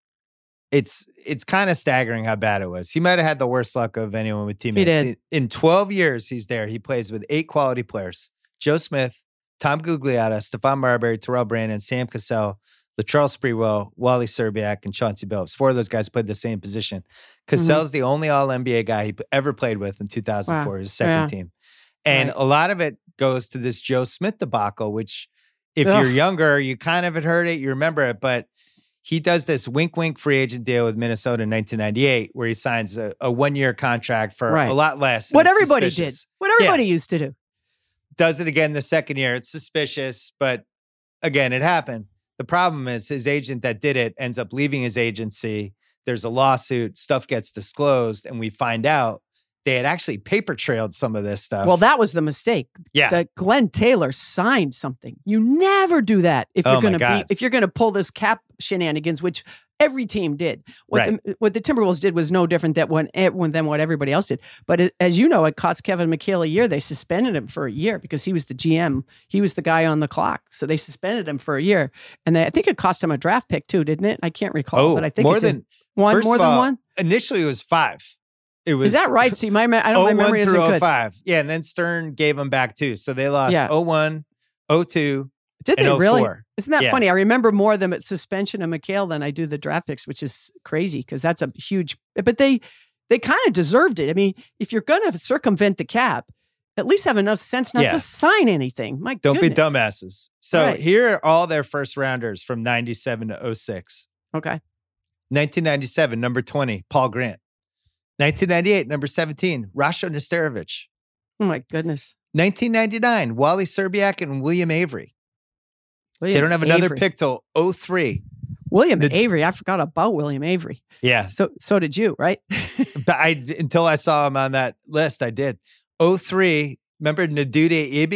it's it's kind of staggering how bad it was. He might have had the worst luck of anyone with teammates. did. In twelve years he's there, he plays with eight quality players. Joe Smith, Tom Gugliotta, Stephon Marbury, Terrell Brandon, Sam Cassell, Latrell Sprewell, Wally Serbiak, and Chauncey Billups. Four of those guys played the same position. Cassell's the only All N B A guy he p- ever played with in two thousand four, Wow. his second Yeah. team. And Right. a lot of it goes to this Joe Smith debacle, which if Ugh. you're younger, you kind of had heard it, you remember it, but he does this wink wink free agent deal with Minnesota in nineteen ninety-eight where he signs a, a one-year contract for Right. a lot less. and What it's everybody suspicious. did. What everybody used to do. Does it again the second year. It's suspicious, but again, it happened. The problem is his agent that did it ends up leaving his agency. There's a lawsuit, stuff gets disclosed, and we find out they had actually paper trailed some of this stuff. Well, that was the mistake. yeah. That Glenn Taylor signed something. You never do that if Oh you're my going to God. be if you're going to pull this cap shenanigans, which every team did. What Right. the what the Timberwolves did was no different than what than what everybody else did. But it, as you know, it cost Kevin McHale a year. They suspended him for a year because he was the G M. He was the guy on the clock, so they suspended him for a year. And they, I think it cost him a draft pick too, didn't it? I can't recall, oh, but I think more it did. than one, first more of than all, one. Initially, it was five. It was Is that right? See, my me- I don't. My oh one memory isn't through good. oh five. Yeah, and then Stern gave them back too. So they lost Yeah. oh one, oh two, Did and they really? oh four. Isn't that Yeah. funny? I remember more them at suspension of McHale than I do the draft picks, which is crazy because that's a huge. But they they kind of deserved it. I mean, if you're going to circumvent the cap, at least have enough sense not Yeah. to sign anything. My Don't goodness. be dumbasses. So Right. here are all their first rounders from ninety-seven to oh six. Okay. nineteen ninety-seven, number twenty, Paul Grant. nineteen ninety-eight, number seventeen, Rasho Nesterovic. Oh my goodness. nineteen ninety-nine, Wally Serbiak and William Avery. William They don't have another Avery. pick till oh three. William The- Avery. I forgot about William Avery. Yeah. So so did you, right? But I until I saw him on that list, I did. oh three, remember Nadude Ibi?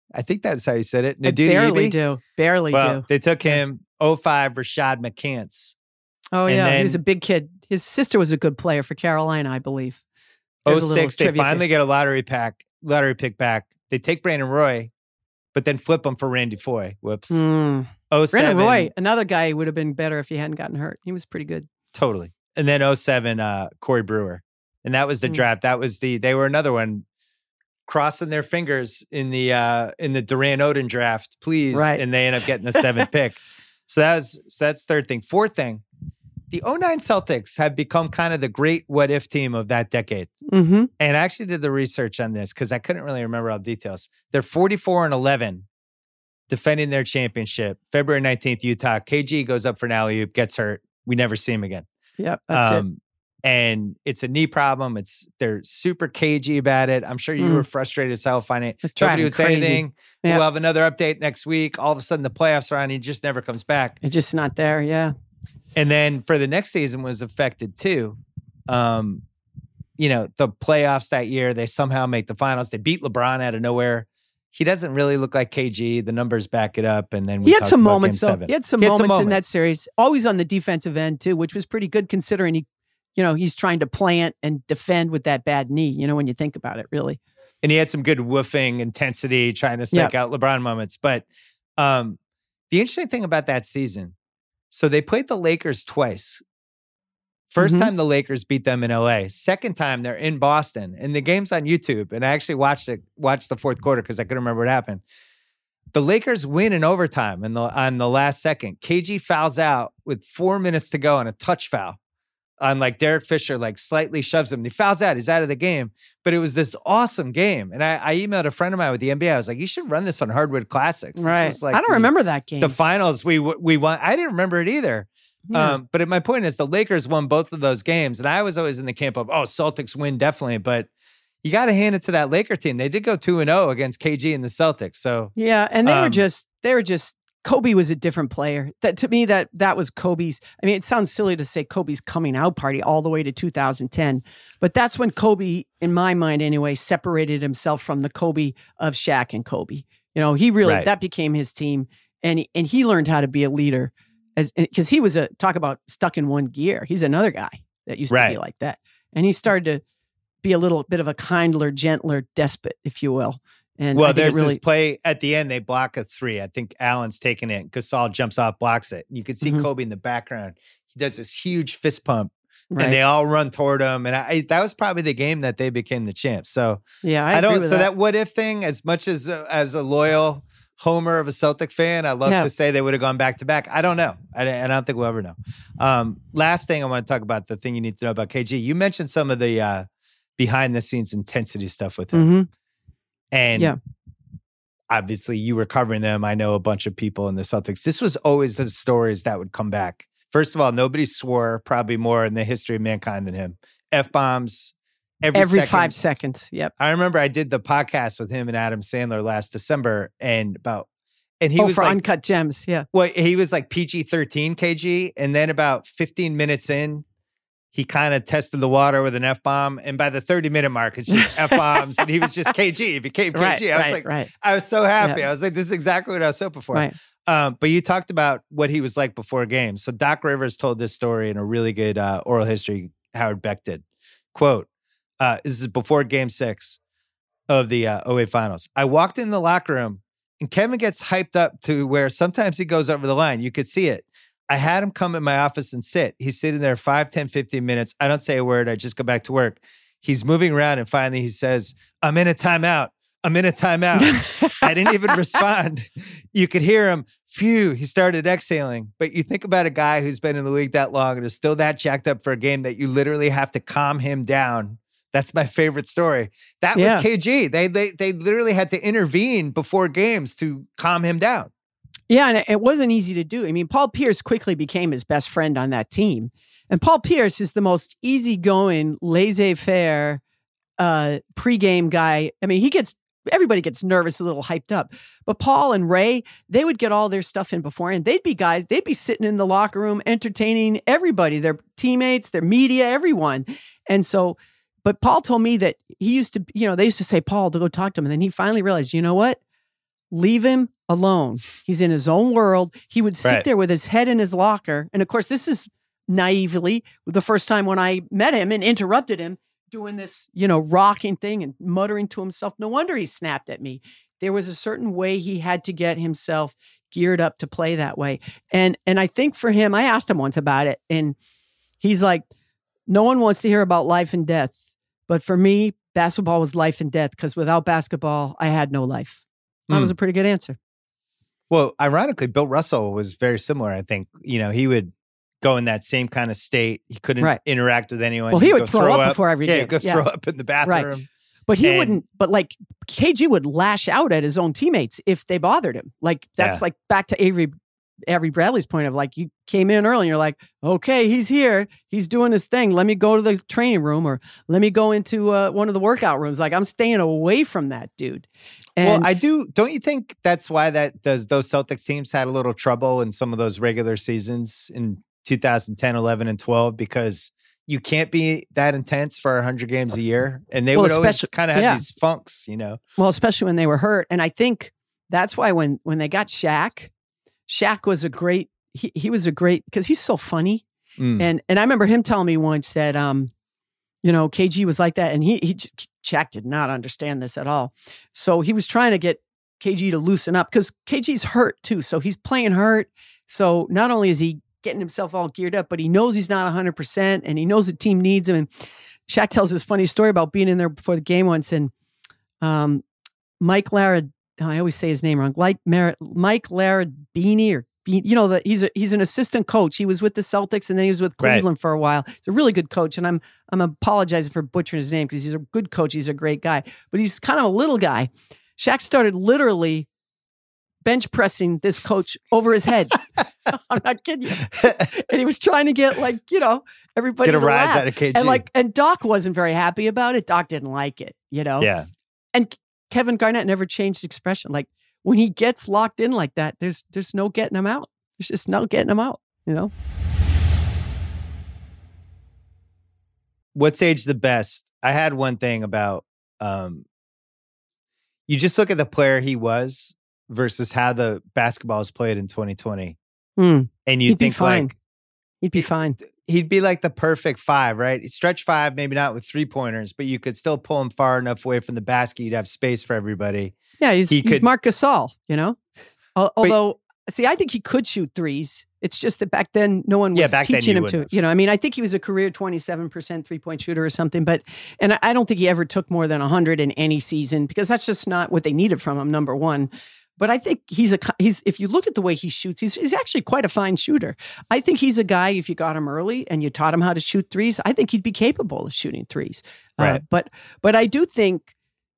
I think that's how you said it. I Nadudi barely Eby? do. Barely Well, do. they took him oh five Rashad McCants. Oh, and yeah. then- he was a big kid. His sister was a good player for Carolina, I believe. There's a oh little six, they trivia finally for get a lottery pack, lottery pick back. They take Brandon Roy, but then flip him for Randy Foye. Whoops. you. Mm. oh seven, Brandon Roy, another guy who would have been better if he hadn't gotten hurt. He was pretty good. totally. And then oh seven, uh, Corey Brewer. And that was the Mm. draft. That was the, they were another one crossing their fingers in the, uh, in the Duran Oden draft, please. Right. And they end up getting the seventh pick. So that was, so that's third thing. Fourth thing, the oh nine Celtics have become kind of the great what if team of that decade. Mm-hmm. And I actually did the research on this because I couldn't really remember all the details. They're forty-four and eleven defending their championship. February nineteenth, Utah. K G goes up for an alley-oop, gets hurt. We never see him again. Yep, that's it. And it's a knee problem. It's they're super cagey about it. I'm sure you Mm. were frustrated as hell finding it. It drive Nobody me would say crazy. anything. Yeah. We'll have another update next week. All of a sudden, the playoffs are on. He just never comes back. It's just not there. Yeah. And then for the next season was affected too. Um, you know, the playoffs that year, they somehow make the finals. They beat LeBron out of nowhere. He doesn't really look like K G. The numbers back it up. And then we He had talked some about moments, game though. seven. He had some He had moments some in that moments. series. Always on the defensive end, too, which was pretty good considering he, you know, he's trying to plant and defend with that bad knee, you know, when you think about it, really. And he had some good woofing intensity, trying to psych out LeBron moments. But um, the interesting thing about that season, so they played the Lakers twice. First Mhm. time the Lakers beat them in L A. Second time they're in Boston, and the game's on YouTube. And I actually watched it, watched the fourth quarter because I couldn't remember what happened. The Lakers win in overtime in the, on the last second. K G fouls out with four minutes to go on a touch foul. On like Derek Fisher, like slightly shoves him. He fouls out. He's out of the game. But it was this awesome game. And I, I emailed a friend of mine with the N B A. I was like, you should run this on Hardwood Classics. This Right. was like I don't the- remember that game. The finals we we won. I didn't remember it either. Yeah. Um, but my point is the Lakers won both of those games. And I was always in the camp of, oh, Celtics win definitely. But you got to hand it to that Laker team. They did go two and oh against K G and the Celtics. So Yeah, and they were Um, just they were just Kobe was a different player. That to me that that was Kobe's. I mean, it sounds silly to say Kobe's coming out party all the way to two thousand ten, but that's when Kobe, in my mind anyway, separated himself from the Kobe of Shaq and Kobe. You know, he really Right. that became his team, and he, and he learned how to be a leader, as because he was a talk about stuck in one gear. He's another guy that used to Right. be like that, and he started to be a little bit of a kindler, gentler despot, if you will. And I well, think it there's really, this play at the end. They block a three. I think Allen's taking it. Gasol jumps off, blocks it. You can see Mhm. Kobe in the background. He does this huge fist pump, right. and they all run toward him. And I, that was probably the game that they became the champs. So yeah, I, I, agree don't. with So that. what if thing, as much as a, as a loyal homer of a Celtic fan, I love Yeah. to say they would have gone back to back. I don't know. I, I don't think we'll ever know. Um, last thing I want to talk about, the thing you need to know about K G. You mentioned some of the uh, behind the scenes intensity stuff with him, hmm and Yeah. obviously you were covering them. I know a bunch of people in the Celtics. This was always the stories that would come back. First of all, nobody swore probably more in the history of mankind than him. F bombs every, every second. five seconds. Yep. I remember I did the podcast with him and Adam Sandler last December, and about and he oh, was for like, Uncut Gems. Yeah. well, he was like P G thirteen K G, and then about fifteen minutes in, he kind of tested the water with an F bomb, and by the thirty minute mark, it's just F bombs, and he was just K G. He became K G. Right, I was right, like, right. I was so happy. Yeah. I was like, this is exactly what I was hoping for. Right. Um, but you talked about what he was like before games. So Doc Rivers told this story in a really good uh, oral history. Howard Beck did. Quote, uh, this is before game six of the uh, oh eight finals. I walked in the locker room and Kevin gets hyped up to where sometimes he goes over the line. You could see it. I had him come in my office and sit. He's sitting there five, ten, fifteen minutes. I don't say a word. I just go back to work. He's moving around and finally he says, I'm in a timeout. I'm in a timeout. I didn't even respond. You could hear him. Phew, he started exhaling. But you think about a guy who's been in the league that long and is still that jacked up for a game that you literally have to calm him down. That's my favorite story. That Yeah. was K G. They, they, they literally had to intervene before games to calm him down. Yeah, and it- it wasn't easy to do. I mean, Paul Pierce quickly became his best friend on that team. And Paul Pierce is the most easygoing, laissez-faire uh, pregame guy. I mean, he gets everybody gets nervous, a little hyped up. But Paul and Ray, they would get all their stuff in beforehand. They'd be guys, they'd be sitting in the locker room entertaining everybody, their teammates, their media, everyone. And so, but Paul told me that he used to, you know, they used to say, Paul, to go talk to him. And then he finally realized, you know what? leave him alone. He's in his own world. He would sit Right. there with his head in his locker. And of course, this is naively the first time when I met him and interrupted him doing this, you know, rocking thing and muttering to himself. No wonder he snapped at me. There was a certain way he had to get himself geared up to play that way. And and I think for him, I asked him once about it, and he's like, no one wants to hear about life and death. But for me, basketball was life and death, because without basketball, I had no life. That Mm. was a pretty good answer. Well, ironically, Bill Russell was very similar. I think, you know, he would go in that same kind of state. He couldn't Right. interact with anyone. Well, he He'd would go throw up before every yeah, game. he'd go Yeah. throw up in the bathroom. But he And- wouldn't, but like K G would lash out at his own teammates if they bothered him. Like that's Yeah. like back to Avery Avery Bradley's point of like, you came in early and you're like, okay, he's here. He's doing his thing. Let me go to the training room, or let me go into uh, one of the workout rooms. Like, I'm staying away from that dude. And Well, I do. Don't you think that's why that does those Celtics teams had a little trouble in some of those regular seasons in two thousand ten, eleven, and twelve, because you can't be that intense for one hundred games a year, and they Well, would always especially- kind of have yeah. these funks, you know. well, especially when they were hurt. And I think that's why when when they got Shaq, Shaq was a great, he, he was a great, because he's so funny. Mm. And and I remember him telling me once that, um, you know, K G was like that. And he, he Shaq did not understand this at all. So he was trying to get K G to loosen up, because K G's hurt too. So he's playing hurt. So not only is he getting himself all geared up, but he knows he's not one hundred percent, and he knows the team needs him. And Shaq tells this funny story about being in there before the game once. And um, Mike Larad, I always say his name wrong, like Mar- Mike Larabini, or you know, that he's a, he's an assistant coach. He was with the Celtics, and then he was with Right. Cleveland for a while. He's a really good coach, and I'm I'm apologizing for butchering his name, because he's a good coach. He's a great guy, but he's kind of a little guy. Shaq started literally bench pressing this coach over his head. I'm not kidding you. And he was trying to get, like, you know, everybody Get a to rise laugh. out of K G. And like, and Doc wasn't very happy about it. Doc didn't like it, you know. yeah. And Kevin Garnett never changed expression. Like, when he gets locked in like that, there's there's no getting him out. There's just no getting him out, you know? What's aged the best? I had one thing about um, you just look at the player he was versus how the basketball is played in twenty twenty, Hmm. and you He'd be think fine. like He'd be fine. he'd be like the perfect five, right? Stretch five, maybe not with three pointers, but you could still pull him far enough away from the basket. You'd have space for everybody. Yeah, he's, He he's could- Marc Gasol, you know? Al- Although, see, I think he could shoot threes. It's just that back then, no one was Yeah, back then teaching you him wouldn't to. have. You know, I mean, I think he was a career twenty-seven percent three-point shooter or something, but, and I- I don't think he ever took more than one hundred in any season, because that's just not what they needed from him, number one. But I think he's a, he's, if you look at the way he shoots, he's, he's actually quite a fine shooter. I think he's a guy, if you got him early and you taught him how to shoot threes, I think he'd be capable of shooting threes. Uh, Right. but, but I do think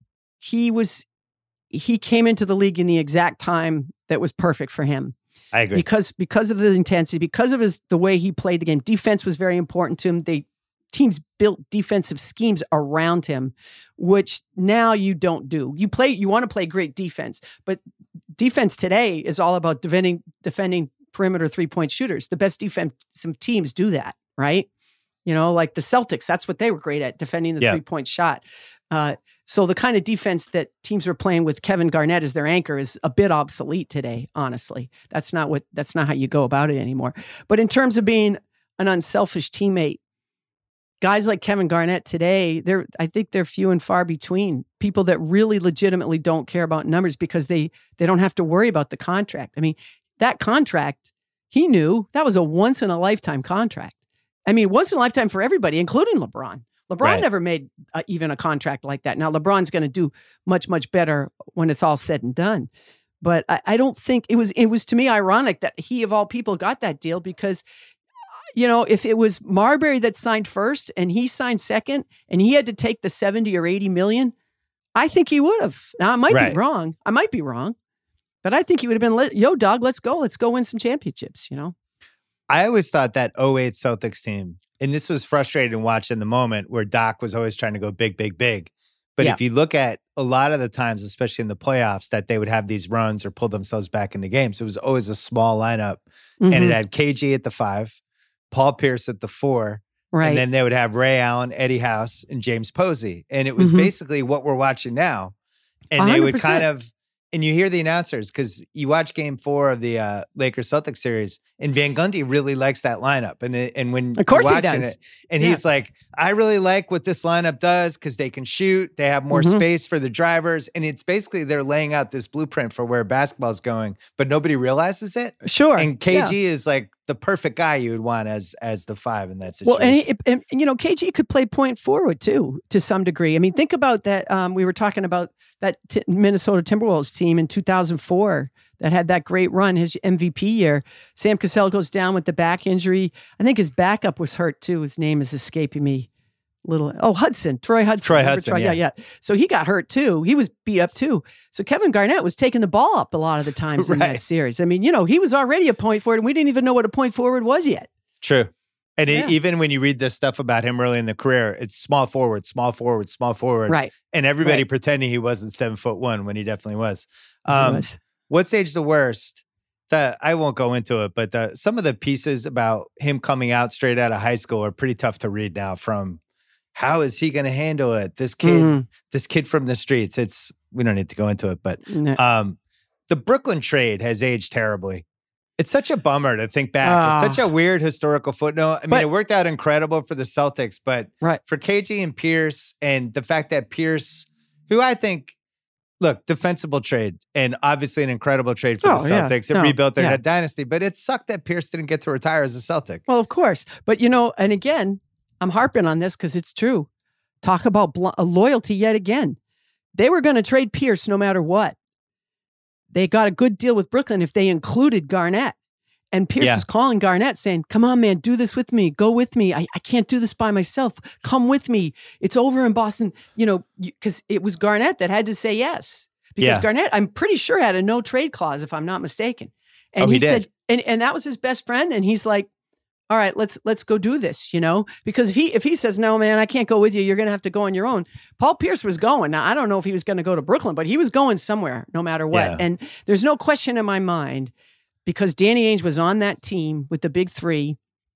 he was, he came into the league in the exact time that was perfect for him. I agree. Because because of the intensity, because of his the way he played the game. Defense was very important to him. They teams built defensive schemes around him, which now you don't do. You play you want to play great defense, but defense today is all about defending defending perimeter three-point shooters. The best defensive teams do that, right? You know, like the Celtics, that's what they were great at, defending the Yeah. three-point shot. Uh, so the kind of defense that teams are playing with Kevin Garnett as their anchor is a bit obsolete today, honestly. That's not what that's not how you go about it anymore. But in terms of being an unselfish teammate, guys like Kevin Garnett today, they're I think they're few and far between. People that really legitimately don't care about numbers because they they don't have to worry about the contract. I mean, that contract, he knew that was a once in a lifetime contract. I mean, once in a lifetime for everybody, including LeBron. LeBron Right. never made uh, even a contract like that. Now, LeBron's going to do much, much better when it's all said and done. But I, I don't think it was, it was to me ironic that he of all people got that deal because, you know, if it was Marbury that signed first and he signed second and he had to take the seventy or eighty million, I think he would have. Now, I might Right. be wrong. I might be wrong. But I think he would have been, yo, dog, let's go. Let's go win some championships, you know? I always thought that oh eight Celtics team, and this was frustrating to watch in the moment where Doc was always trying to go big, big, big. But Yeah. if you look at a lot of the times, especially in the playoffs, that they would have these runs or pull themselves back into games, it was always a small lineup. And it Mhm. had K G at the five, Paul Pierce at the four, Right. and then they would have Ray Allen, Eddie House, and James Posey. And it was Mhm. basically what we're watching now. And one they hundred would percent. kind of and you hear the announcers because you watch Game Four of the uh, Lakers Celtics series, and Van Gundy really likes that lineup. And it, and when of course you're he watching does. it, and Yeah. he's like, I really like what this lineup does because they can shoot, they have more Mhm. space for the drivers, and it's basically they're laying out this blueprint for where basketball's going, but nobody realizes it. Sure. And K G Yeah. is like the perfect guy you would want as as the five in that Well, situation. and, he, and you know, K G could play point forward too, to some degree. I mean, think about that. Um, we were talking about that t- Minnesota Timberwolves team in two thousand four that had that great run, his M V P year. Sam Cassell goes down with the back injury. I think his backup was hurt too. His name is escaping me. Little oh Hudson, Troy Hudson. Troy Remember Hudson, yeah. yeah, yeah. So he got hurt too. He was beat up too. So Kevin Garnett was taking the ball up a lot of the times in Right. that series. I mean, you know, he was already a point forward, and we didn't even know what a point forward was yet. True. And it- Yeah. even when you read this stuff about him early in the career, it's small forward, small forward, small forward. Right. And everybody Right. pretending he wasn't seven foot one when he definitely was. He Um, was. What's age the worst? The, I won't go into it, but the, some of the pieces about him coming out straight out of high school are pretty tough to read now. From how is he going to handle it? This kid, Mhm. this kid from the streets. It's we don't need to go into it, but No. um, the Brooklyn trade has aged terribly. It's such a bummer to think back. Ah. It's such a weird historical footnote. I mean, But- it worked out incredible for the Celtics, but Right. for K G and Pierce, and the fact that Pierce, who I think, look, defensible trade and obviously an incredible trade for Oh, the yeah. Celtics. It No, rebuilt their yeah. dynasty, but it sucked that Pierce didn't get to retire as a Celtic. Well, of course. But, you know, and again, I'm harping on this because it's true. Talk about bl- a loyalty yet again. They were going to trade Pierce no matter what. They got a good deal with Brooklyn if they included Garnett. And Pierce Yeah. is calling Garnett saying, come on, man, do this with me. Go with me. I, I can't do this by myself. Come with me. It's over in Boston, you know, because it was Garnett that had to say yes. Because Yeah. Garnett, I'm pretty sure, had a no trade clause, if I'm not mistaken. And Oh, he did. said, and, and that was his best friend. And he's like, all right, let's let's go do this, you know? Because if he if he says, no, man, I can't go with you, you're gonna have to go on your own. Paul Pierce was going. Now, I don't know if he was gonna go to Brooklyn, but he was going somewhere, no matter what. Yeah. And there's no question in my mind, because Danny Ainge was on that team with the big three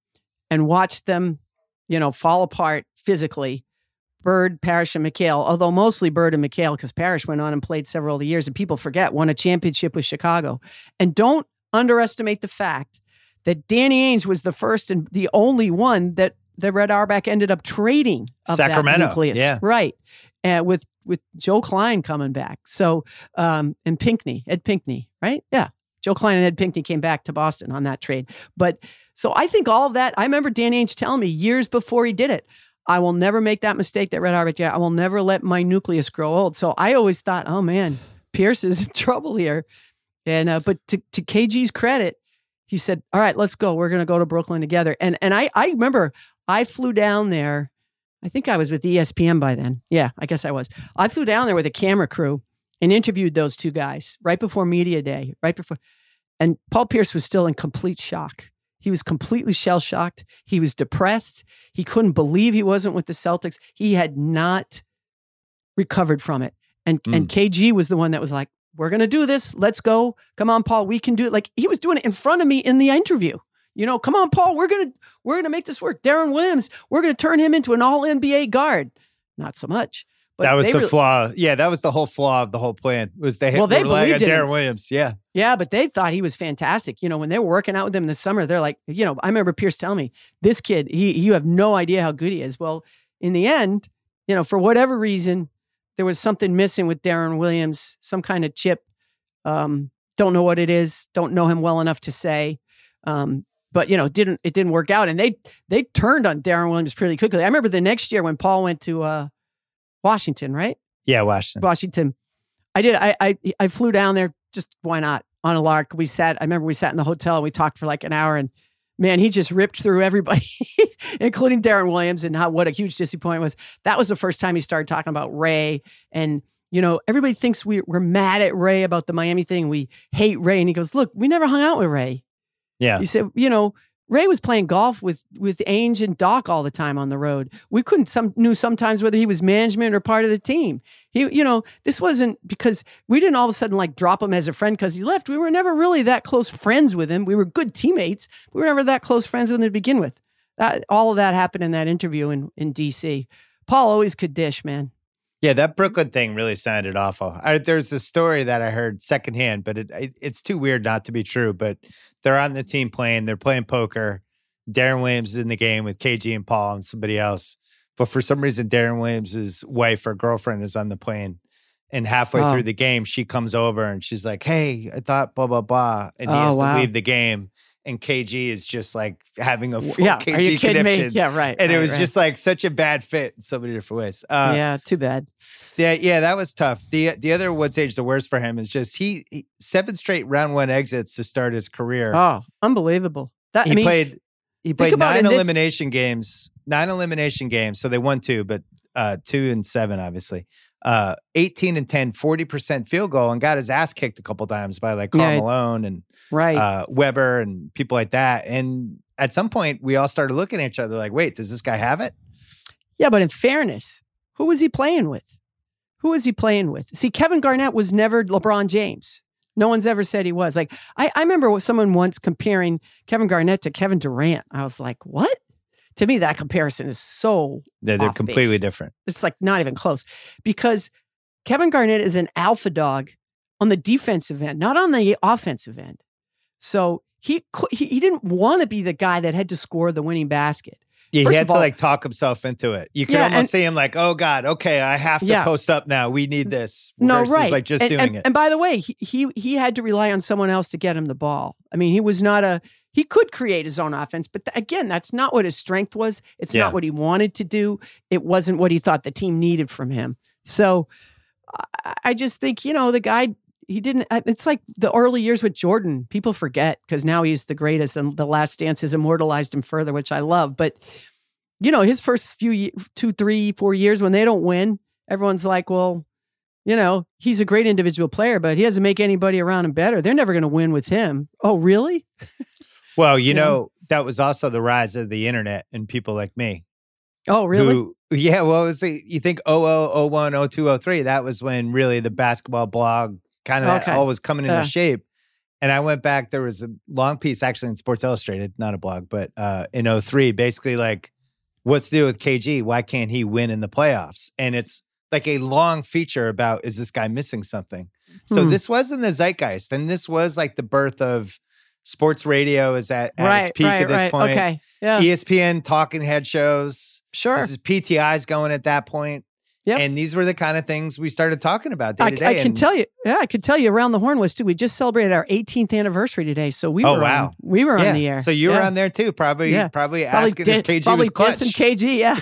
and watched them, you know, fall apart physically. Bird, Parrish, and McHale, although mostly Bird and McHale, because Parrish went on and played several of the years, and people forget, won a championship with Chicago. And don't underestimate the fact that Danny Ainge was the first and the only one that the Red Auerbach ended up trading of Sacramento, that nucleus. yeah. Right. Uh, with with Joe Klein coming back. So, um, and Pinckney, Ed Pinckney, right? Yeah. Joe Klein and Ed Pinckney came back to Boston on that trade. But so I think all of that, I remember Danny Ainge telling me years before he did it, I will never make that mistake that Red Auerbach did. I will never let my nucleus grow old. So I always thought, oh man, Pierce is in trouble here. And, uh, but to, to K G's credit, he said, all right, let's go. We're going to go to Brooklyn together. And, and I, I remember I flew down there. I think I was with E S P N by then. Yeah, I guess I was. I flew down there with a camera crew and interviewed those two guys right before media day, right before. And Paul Pierce was still in complete shock. He was completely shell-shocked. He was depressed. He couldn't believe he wasn't with the Celtics. He had not recovered from it. And, Mm. and K G was the one that was like, we're going to do this. Let's go. Come on, Paul. We can do it. Like he was doing it in front of me in the interview. You know, come on, Paul. We're going to, we're going to make this work. Darren Williams, we're going to turn him into an all N B A guard. Not so much. But that was they the really- flaw. Yeah, that was the whole flaw of the whole plan. Was they Well, they relying on believed in Darren him. Williams? Yeah, Yeah, but they thought he was fantastic. You know, when they were working out with him this summer, they're like, you know, I remember Pierce telling me, this kid, he you have no idea how good he is. Well, in the end, you know, for whatever reason, there was something missing with Darren Williams, some kind of chip. Um, don't know what it is. Don't know him well enough to say. Um, but you know, it didn't it didn't work out, and they they turned on Darren Williams pretty quickly. I remember the next year when Paul went to uh, Washington, right? yeah, Washington. Washington. I did. I, I I flew down there. Just why not on a lark? We sat. I remember we sat in the hotel and we talked for like an hour. And man, he just ripped through everybody, including Darren Williams, and how what a huge disappointment was. That was the first time he started talking about Ray. And you know, everybody thinks we, we're mad at Ray about the Miami thing. We hate Ray, and he goes, "Look, we never hung out with Ray." Yeah, He said, "You know." Ray was playing golf with with Ainge and Doc all the time on the road. We couldn't some knew sometimes whether he was management or part of the team. He, you know, this wasn't because we didn't all of a sudden like drop him as a friend because he left. We were never really that close friends with him. We were good teammates. We were never that close friends with him to begin with. That all of that happened in that interview in in D C. Paul always could dish, man. Yeah, that Brooklyn thing really sounded awful. I, there's a story that I heard secondhand, but it, it it's too weird not to be true. But they're on the team playing, they're playing poker. Darren Williams is in the game with K G and Paul and somebody else. But for some reason, Darren Williams' wife or girlfriend is on the plane. And halfway Oh. through the game, she comes over and she's like, hey, I thought blah, blah, blah. And he Oh, has wow. to leave the game. And K G is just like having a full Yeah, K G are you kidding connection. me? Yeah, right. And it right, was right. just like such a bad fit in so many different ways. Uh, yeah, too bad. yeah, yeah, that was tough. The the other what's age the worst for him is just he, he seven straight round one exits to start his career. Oh, unbelievable. That he I mean, played he played about nine in this- elimination games, nine elimination games. So they won two, but uh, two and seven, obviously. Uh, eighteen and ten, forty percent field goal, and got his ass kicked a couple times by like Karl Yeah. Malone and right. uh, Weber and people like that. And at some point, we all started looking at each other like, wait, does this guy have it? Yeah, but in fairness, who was he playing with? Who was he playing with? See, Kevin Garnett was never LeBron James. No one's ever said he was. Like, I, I remember someone once comparing Kevin Garnett to Kevin Durant. I was like, what? To me, that comparison is so They're, they're off completely base. different. It's like not even close because Kevin Garnett is an alpha dog on the defensive end, not on the offensive end. So he cou- he, he didn't want to be the guy that had to score the winning basket. Yeah, First he had of to all- like talk himself into it. You can Yeah, almost and- see him like, oh God, okay, I have to Yeah. post up now. We need this. No, versus right. like just and, doing and, it. And by the way, he, he he had to rely on someone else to get him the ball. I mean, he was not a he could create his own offense, but th- again, that's not what his strength was. It's Yeah. not what he wanted to do. It wasn't what he thought the team needed from him. So I, I just think, you know, the guy he didn't. It's like the early years with Jordan. People forget because now he's the greatest, and The Last Dance has immortalized him further, which I love. But you know, his first few ye- two, three, four years when they don't win, everyone's like, well, you know, he's a great individual player, but he doesn't make anybody around him better. They're never going to win with him. Oh, really? well, you you know, know? that was also the rise of the internet and people like me. Oh, really? Who, yeah, well, it's like, you think oh oh, oh one, oh two, oh three, that was when really the basketball blog kind of Okay. all was coming into Yeah. shape. And I went back, there was a long piece actually in Sports Illustrated, not a blog, but uh, in oh three, basically like, what's the deal with K G? Why can't he win in the playoffs? And it's like a long feature about, is this guy missing something? So Hmm. this was in the zeitgeist. And this was like the birth of sports radio is at, at right, its peak right, at this right. point. Okay. Yeah. E S P N talking head shows. Sure. This is P T Is going at that point. Yep. And these were the kind of things we started talking about day I, to day. I can and- tell you, yeah, I can tell you around the horn was too. We just celebrated our eighteenth anniversary today. So we Oh, were wow. on, we were yeah. on the air. So you were Yeah. on there too, probably Yeah. probably Probably asking di- if K G probably was clutch. dissing K G, yeah.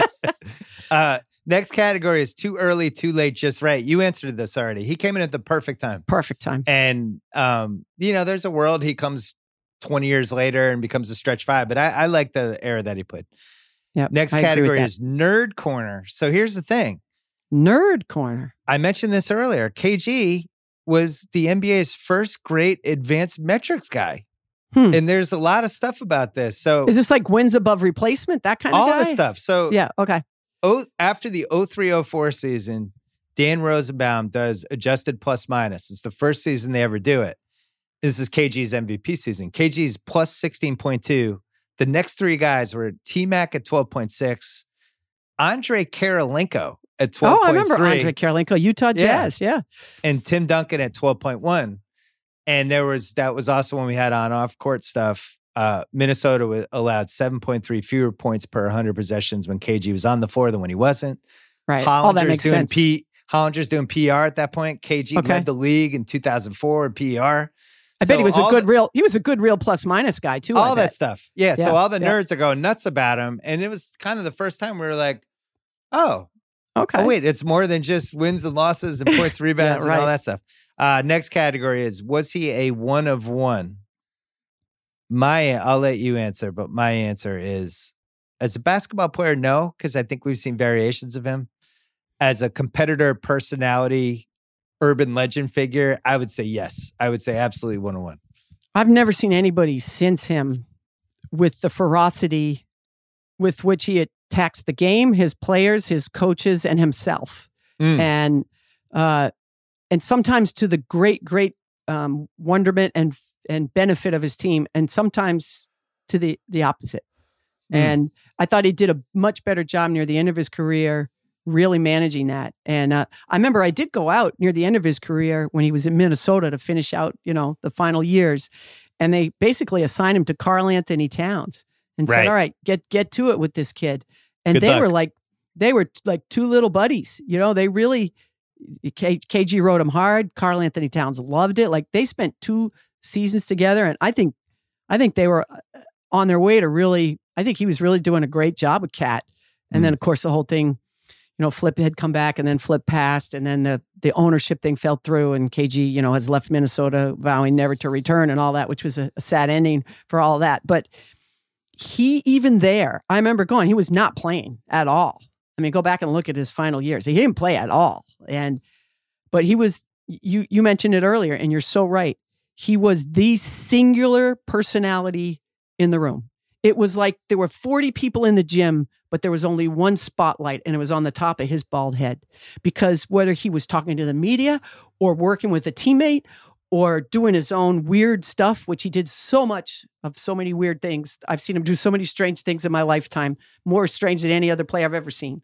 Uh, next category is too early, too late, just right. You answered this already. He came in at the perfect time. Perfect time. And, um, you know, there's a world he comes twenty years later and becomes a stretch five, but I, I like the era that he played. Yep, Next I agree with category that. is Nerd Corner. So here's the thing. Nerd Corner. I mentioned this earlier. K G was the N B A's first great advanced metrics guy. Hmm. And there's a lot of stuff about this. So Is this like wins above replacement? That kind of all guy? the stuff. So Yeah. Okay. oh, after the oh three oh four season, Dan Rosenbaum does adjusted plus minus. It's the first season they ever do it. This is K G's M V P season. K G's plus sixteen point two. The next three guys were T-Mac at twelve point six, Andre Karolinko at twelve Oh, point three. I remember Andre Karolinko, Utah Yeah. Jazz. Yeah. and Tim Duncan at twelve point one. And there was, that was also when we had on off court stuff. Uh, Minnesota was allowed seven point three fewer points per one hundred possessions when K G was on the floor than when he wasn't. Right. All that Hollinger's makes doing sense. P, Hollinger's doing P R at that point. K G Okay. led the league in two thousand four in P R. I bet he So was a all good the- real. He was a good real plus minus guy too. I all that bet. stuff. Yeah, Yeah, So all the yeah. nerds are going nuts about him. And it was kind of the first time we were like, oh, Okay. oh, wait, it's more than just wins and losses and points, rebounds, and all right. that stuff. Uh, next category is, was he a one of one? My, I'll let you answer, but my answer is, as a basketball player, no, because I think we've seen variations of him. As a competitor, personality, urban legend figure, I would say yes. I would say absolutely one of one. I've never seen anybody since him with the ferocity with which he attacks the game, his players, his coaches, and himself. Mm. And uh, and sometimes to the great, great um, wonderment and and benefit of his team, and sometimes to the the opposite. Mm. And I thought he did a much better job near the end of his career really managing that. And uh, I remember I did go out near the end of his career when he was in Minnesota to finish out, you know, the final years. And they basically assigned him to Karl Anthony Towns and Right. said, all right, get get to it with this kid. And Good they luck. were like, they were like two little buddies. You know, they really, K, KG rode him hard. Karl Anthony Towns loved it. Like they spent two seasons together. And I think, I think they were on their way to really, I think he was really doing a great job with Cat. And Mm. then of course the whole thing, you know, Flip had come back and then Flip passed and then the, the ownership thing fell through and K G, you know, has left Minnesota vowing never to return and all that, which was a, a sad ending for all of that. But he, even there, I remember going, he was not playing at all. I mean, go back and look at his final years. He didn't play at all. And, but he was, you, you mentioned it earlier and you're so right. He was the singular personality in the room. It was like there were forty people in the gym, but there was only one spotlight and it was on the top of his bald head. Because whether he was talking to the media or working with a teammate or doing his own weird stuff, which he did so much of so many weird things. I've seen him do so many strange things in my lifetime, more strange than any other player I've ever seen.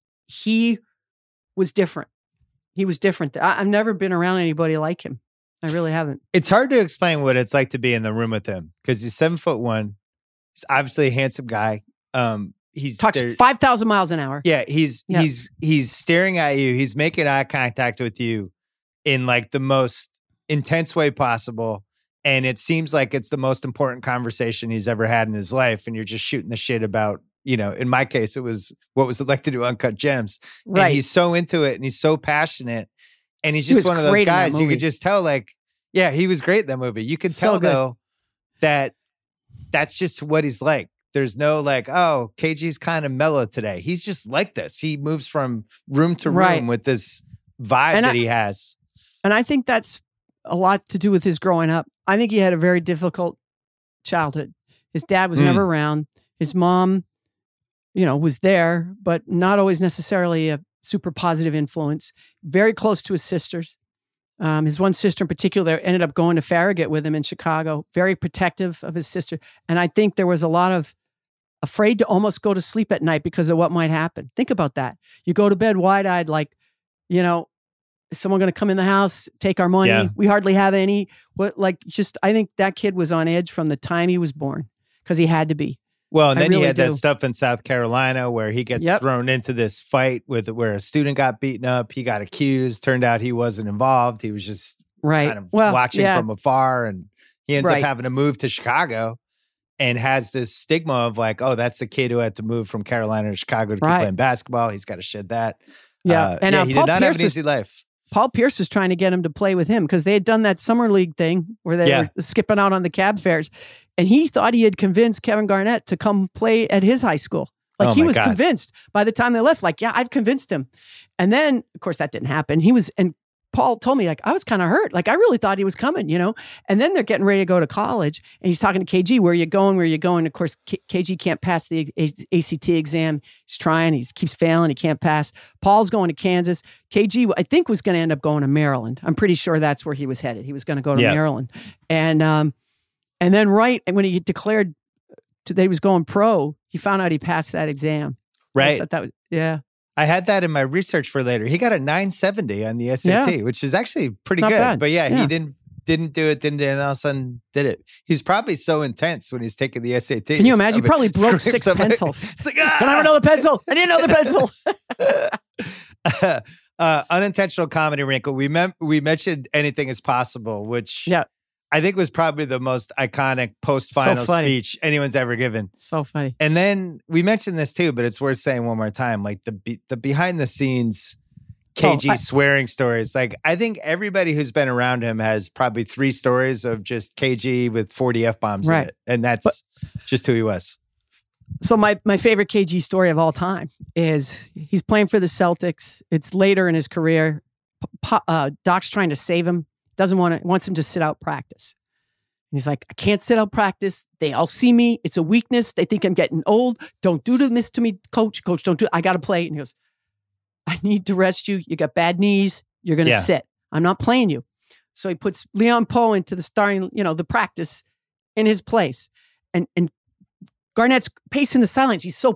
He was different. He was different. I, I've never been around anybody like him. I really haven't. It's hard to explain what it's like to be in the room with him because he's seven foot one. He's obviously a handsome guy. Um, he's Talks there- five thousand miles an hour. Yeah, he's Yeah. he's he's staring at you. He's making eye contact with you in like the most intense way possible. And it seems like it's the most important conversation he's ever had in his life. And you're just shooting the shit about, you know, in my case, it was what was it like to do Uncut Gems. Right. And he's so into it and he's so passionate. And he's He just was one of those great in that guys you movie. could just tell, like, yeah, he was great in that movie. You could So tell good. though that that's just what he's like. There's no like, oh, K G's kind of mellow today. He's just like this. He moves from room to room Right. with this vibe And that I- he has. And I think that's a lot to do with his growing up. I think he had a very difficult childhood. His dad was Mm. never around. His mom, you know, was there, but not always necessarily a super positive influence. Very close to his sisters. Um, his one sister in particular ended up going to Farragut with him in Chicago. Very protective of his sister. And I think there was a lot of afraid to almost go to sleep at night because of what might happen. Think about that. You go to bed wide-eyed like, you know, is someone going to come in the house, take our money? Yeah. We hardly have any. What, like, just, I think that kid was on edge from the time he was born because he had to be. Well, and I then he really had that do. stuff in South Carolina where he gets Yep. thrown into this fight with where a student got beaten up. He got accused. Turned out he wasn't involved. He was just Right. kind of well, watching yeah. from afar. And he ends Right. up having to move to Chicago and has this stigma of like, oh, that's the kid who had to move from Carolina to Chicago to keep Right. playing basketball. He's got to shed that. Yeah. Uh, and yeah, uh, he Paul did not Pierce have an was, easy life. Paul Pierce was trying to get him to play with him because they had done that summer league thing where they Yeah. were skipping out on the cab fares. And he thought he had convinced Kevin Garnett to come play at his high school. Like Oh he my was God. convinced by the time they left, like, yeah, I've convinced him. And then, of course, that didn't happen. He was, and Paul told me, like, I was kind of hurt. Like, I really thought he was coming, you know? And then they're getting ready to go to college. And he's talking to K G, where are you going? Where are you going? Of course, K- KG can't pass the A- A C T exam. He's trying. He keeps failing. He can't pass. Paul's going to Kansas. K G, I think, was going to end up going to Maryland. I'm pretty sure that's where he was headed. He was going to go to Yeah. Maryland. And, um, and then right when he declared to, that he was going pro, he found out he passed that exam. I Right. thought that was, yeah. I had that in my research for later. He got a nine seventy on the S A T, which is actually pretty Not good. bad. But yeah, Yeah. he didn't didn't do it, didn't do it, and all of a sudden did it. He's probably so intense when he's taking the S A T. Can you He's imagine? You probably broke screaming six somebody- pencils. It's like, Can I have ah! another pencil? I need another pencil. uh, unintentional comedy wrinkle. We mem- we mentioned anything is possible, which Yeah. I think was probably the most iconic post final So funny. speech anyone's ever given. So funny. And then we mentioned this too, but it's worth saying one more time. Like the be- the behind the scenes K G Oh, I- swearing stories. Like I think everybody who's been around him has probably three stories of just K G with forty F bombs in Right. it, and that's just who he was. So my my favorite K G story of all time is he's playing for the Celtics. It's later in his career. P- P- uh, Doc's trying to save him. Doesn't want to wants him to sit out practice. And he's like, I can't sit out practice. They all see me. It's a weakness. They think I'm getting old. Don't do this to me, coach. Coach, don't do it. I got to play. And he goes, I need to rest you. You got bad knees. You're going to Yeah. sit. I'm not playing you. So he puts Leon Poe into the starting, you know, the practice in his place. And and Garnett's pacing the silence. He's so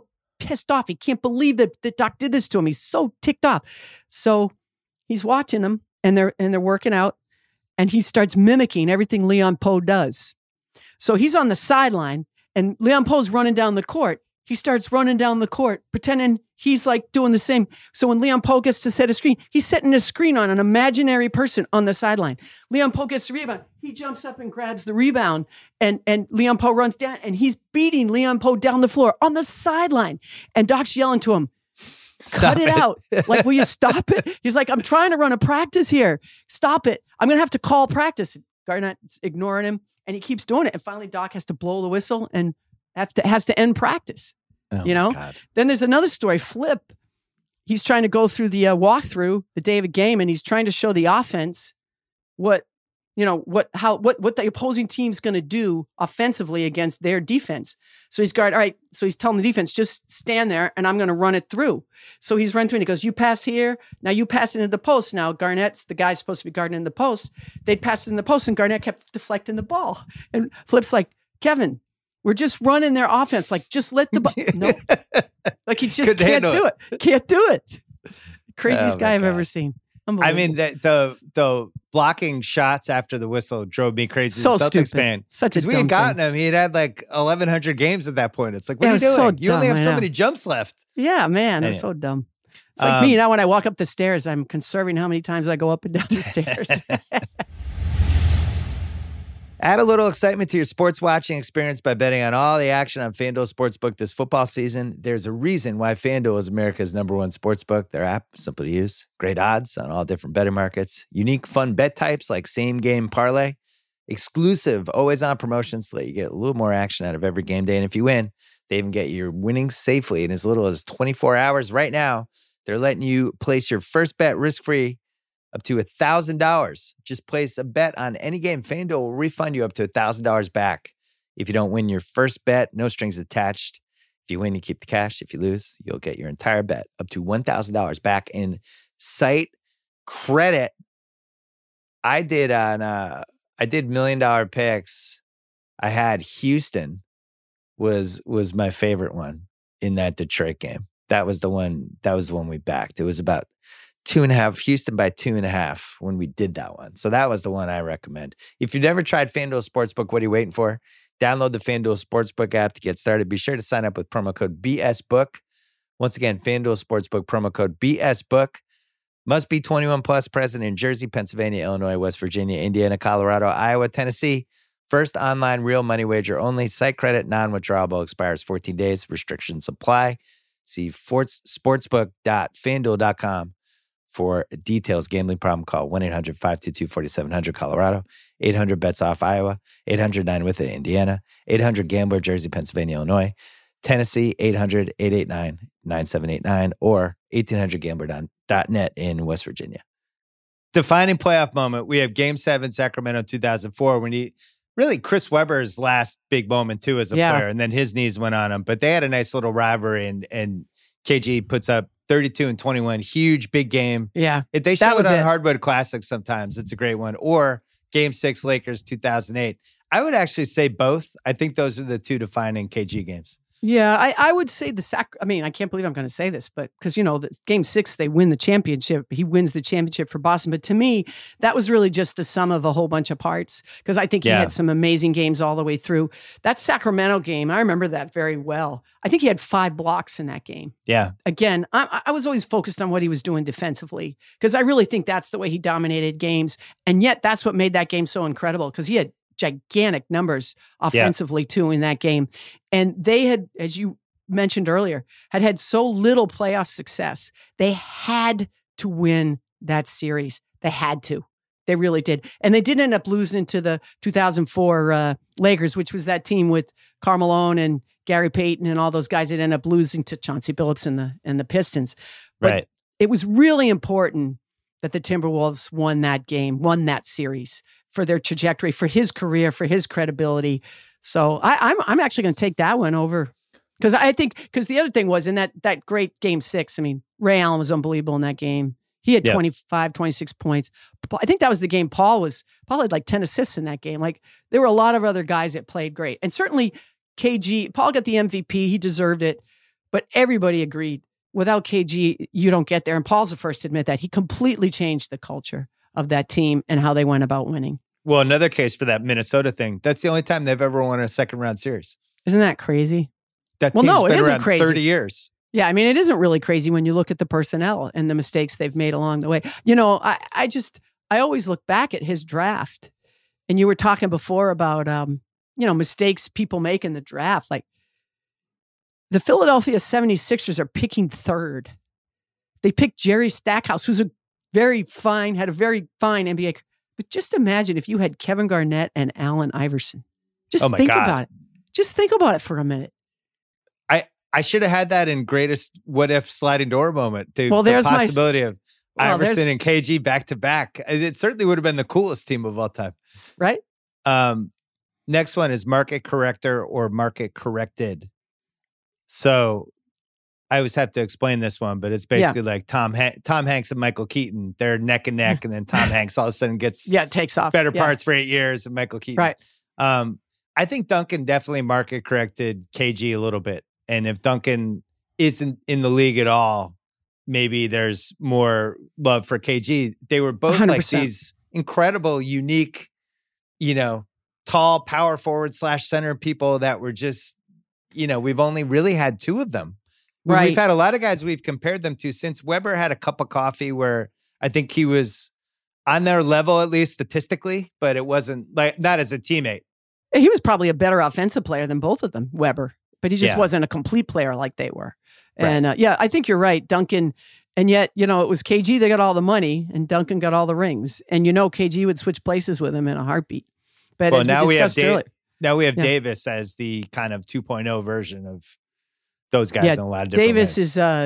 pissed off. He can't believe that, that Doc did this to him. He's so ticked off. So he's watching them, and they're and they're working out, and he starts mimicking everything Leon Powe does. So he's on the sideline, and Leon Powe's running down the court. He starts running down the court, pretending he's like doing the same. So when Leon Powe gets to set a screen, he's setting a screen on an imaginary person on the sideline. Leon Powe gets the rebound. He jumps up and grabs the rebound, and, and Leon Powe runs down, and he's beating Leon Powe down the floor on the sideline. And Doc's yelling to him, Stop cut it, it. out. Like, will you stop it? He's like, I'm trying to run a practice here. Stop it. I'm going to have to call practice. Garnett's ignoring him, and he keeps doing it. And finally, Doc has to blow the whistle and have to, has to end practice. Oh you know? God. Then there's another story, Flip. He's trying to go through the uh, walkthrough the day of a game, and he's trying to show the offense what, you know, what, how, what, what the opposing team's going to do offensively against their defense. So he's guard, all right. So he's telling the defense, just stand there and I'm going to run it through. So he's run through and he goes, you pass here. Now you pass it into the post. Now Garnett's the guy supposed to be guarding in the post. They'd pass it in the post and Garnett kept deflecting the ball. And Flip's like, Kevin, we're just running their offense. Like, just let the ball. No. Like, he just Couldn't can't handle do it. it. Can't do it. Craziest Oh, guy my I've God. ever seen. I Unbelievable. mean, the, the the blocking shots after the whistle drove me crazy. So as a Celtics stupid. fan. Such a Because we had dumb gotten thing. him. He had had like eleven hundred games at that point. It's like, what Yeah, are it you was doing? so you only dumb, have so I know. many jumps left. Yeah, man, it's Anyway. so dumb. It's like Um, me. Now when I walk up the stairs, I'm conserving how many times I go up and down the stairs. Add a little excitement to your sports watching experience by betting on all the action on FanDuel Sportsbook this football season. There's a reason why FanDuel is America's number one sportsbook. Their app, simple to use, great odds on all different betting markets, unique fun bet types like same game parlay, exclusive always on promotions so that you get a little more action out of every game day. And if you win, they even get your winnings safely in as little as twenty-four hours. Right now, they're letting you place your first bet risk-free up to one thousand dollars. Just place a bet on any game. FanDuel will refund you up to one thousand dollars back. If you don't win your first bet, no strings attached. If you win, you keep the cash. If you lose, you'll get your entire bet up to one thousand dollars back in site credit. I did on uh, I did million dollar picks. I had Houston was was my favorite one in that Detroit game. That was the one. That was the one we backed. It was about two and a half, Houston by two and a half when we did that one. So that was the one I recommend. If you've never tried FanDuel Sportsbook, what are you waiting for? Download the FanDuel Sportsbook app to get started. Be sure to sign up with promo code B S Book. Once again, FanDuel Sportsbook, promo code B S Book. Must be twenty-one plus, present in Jersey, Pennsylvania, Illinois, West Virginia, Indiana, Colorado, Iowa, Tennessee. First online real money wager only. Site credit, non-withdrawable, expires fourteen days. Restrictions apply. See sportsbook dot fanduel dot com for details. Gambling problem, call one eight hundred five two two four seven zero zero Colorado, eight hundred bets off Iowa, eight hundred nine with it Indiana, eight hundred gambler Jersey, Pennsylvania, Illinois, Tennessee, eight hundred eight eight nine nine seven eight nine, or eighteen hundred gambler dot net in West Virginia. Defining playoff moment. We have Game Seven, Sacramento, two thousand four. When he really Chris Webber's last big moment too as a Yeah. player, and then his knees went on him. But they had a nice little rivalry, and and K G puts up thirty-two and twenty-one, huge big game. Yeah. If they That show it was on it. Hardwood Classics sometimes, it's a great one. Or Game Six, Lakers, two thousand eight. I would actually say both. I think those are the two defining K G games. Yeah, I, I would say the sac. I mean, I can't believe I'm going to say this, but because, you know, the, game six, they win the championship. He wins the championship for Boston. But to me, that was really just the sum of a whole bunch of parts because I think he Yeah. had some amazing games all the way through. That Sacramento game, I remember that very well. I think he had five blocks in that game. Yeah. Again, I, I was always focused on what he was doing defensively because I really think that's the way he dominated games. And yet that's what made that game so incredible because he had gigantic numbers offensively too in that game. And they had, as you mentioned earlier, had had so little playoff success. They had to win that series. They had to. They really did. And they did end up losing to the two thousand four uh, Lakers, which was that team with Karl Malone and Gary Payton and all those guys that ended up losing to Chauncey Billups and the, and the Pistons. But Right. it was really important that the Timberwolves won that game, won that series for their trajectory, for his career, for his credibility. So I, I'm I'm actually going to take that one over because I think because the other thing was in that that great game six. I mean, Ray Allen was unbelievable in that game. He had Yeah. twenty-five, twenty-six points. I think that was the game Paul was. Paul had like ten assists in that game. Like there were a lot of other guys that played great, and certainly K G. Paul got the M V P. He deserved it. but everybody agreed without K G, you don't get there. And Paul's the first to admit that. He completely changed the culture of that team and how they went about winning. Well, another case for that Minnesota thing. That's the only time they've ever won a second round series. Isn't that crazy? That well, team's no, it been isn't around crazy. thirty years. Yeah, I mean, it isn't really crazy when you look at the personnel and the mistakes they've made along the way. You know, I, I just, I always look back at his draft. And you were talking before about, um, you know, mistakes people make in the draft. Like the Philadelphia seventy-sixers are picking third. They picked Jerry Stackhouse, who's a very fine, had a very fine N B A. But just imagine if you had Kevin Garnett and Allen Iverson. Just Oh my think God. about it. Just think about it for a minute. I, I should have had that in greatest what if sliding door moment. The, Well, there's the my- possibility of Well, there's- Iverson and K G back to back. It certainly would have been the coolest team of all time. Right? Um, next one is market corrector or market corrected. So I always have to explain this one, but it's basically like Tom Han- Tom Hanks and Michael Keaton. They're neck and neck, and then Tom Hanks all of a sudden gets Yeah, it takes off. better Yeah. parts for eight years, and Michael Keaton. Right. Um, I think Duncan definitely market corrected K G a little bit, and if Duncan isn't in the league at all, maybe there's more love for K G. They were both one hundred like percent. these incredible, unique, you know, tall power forward slash center people that were just, you know, we've only really had two of them. We- Right. We've had a lot of guys we've compared them to since Weber had a cup of coffee where I think he was on their level, at least statistically, but it wasn't like not as a teammate. He was probably a better offensive player than both of them, Weber, but he just Yeah. wasn't a complete player like they were. Right. And uh, yeah, I think you're right, Duncan. And yet, you know, it was K G that got all the money and Duncan got all the rings. And you know, K G would switch places with him in a heartbeat. But Well, as now we we have discussed Dave, earlier, now we have Yeah. Davis as the kind of two point oh version of those guys Yeah, in a lot of different Davis ways. is uh,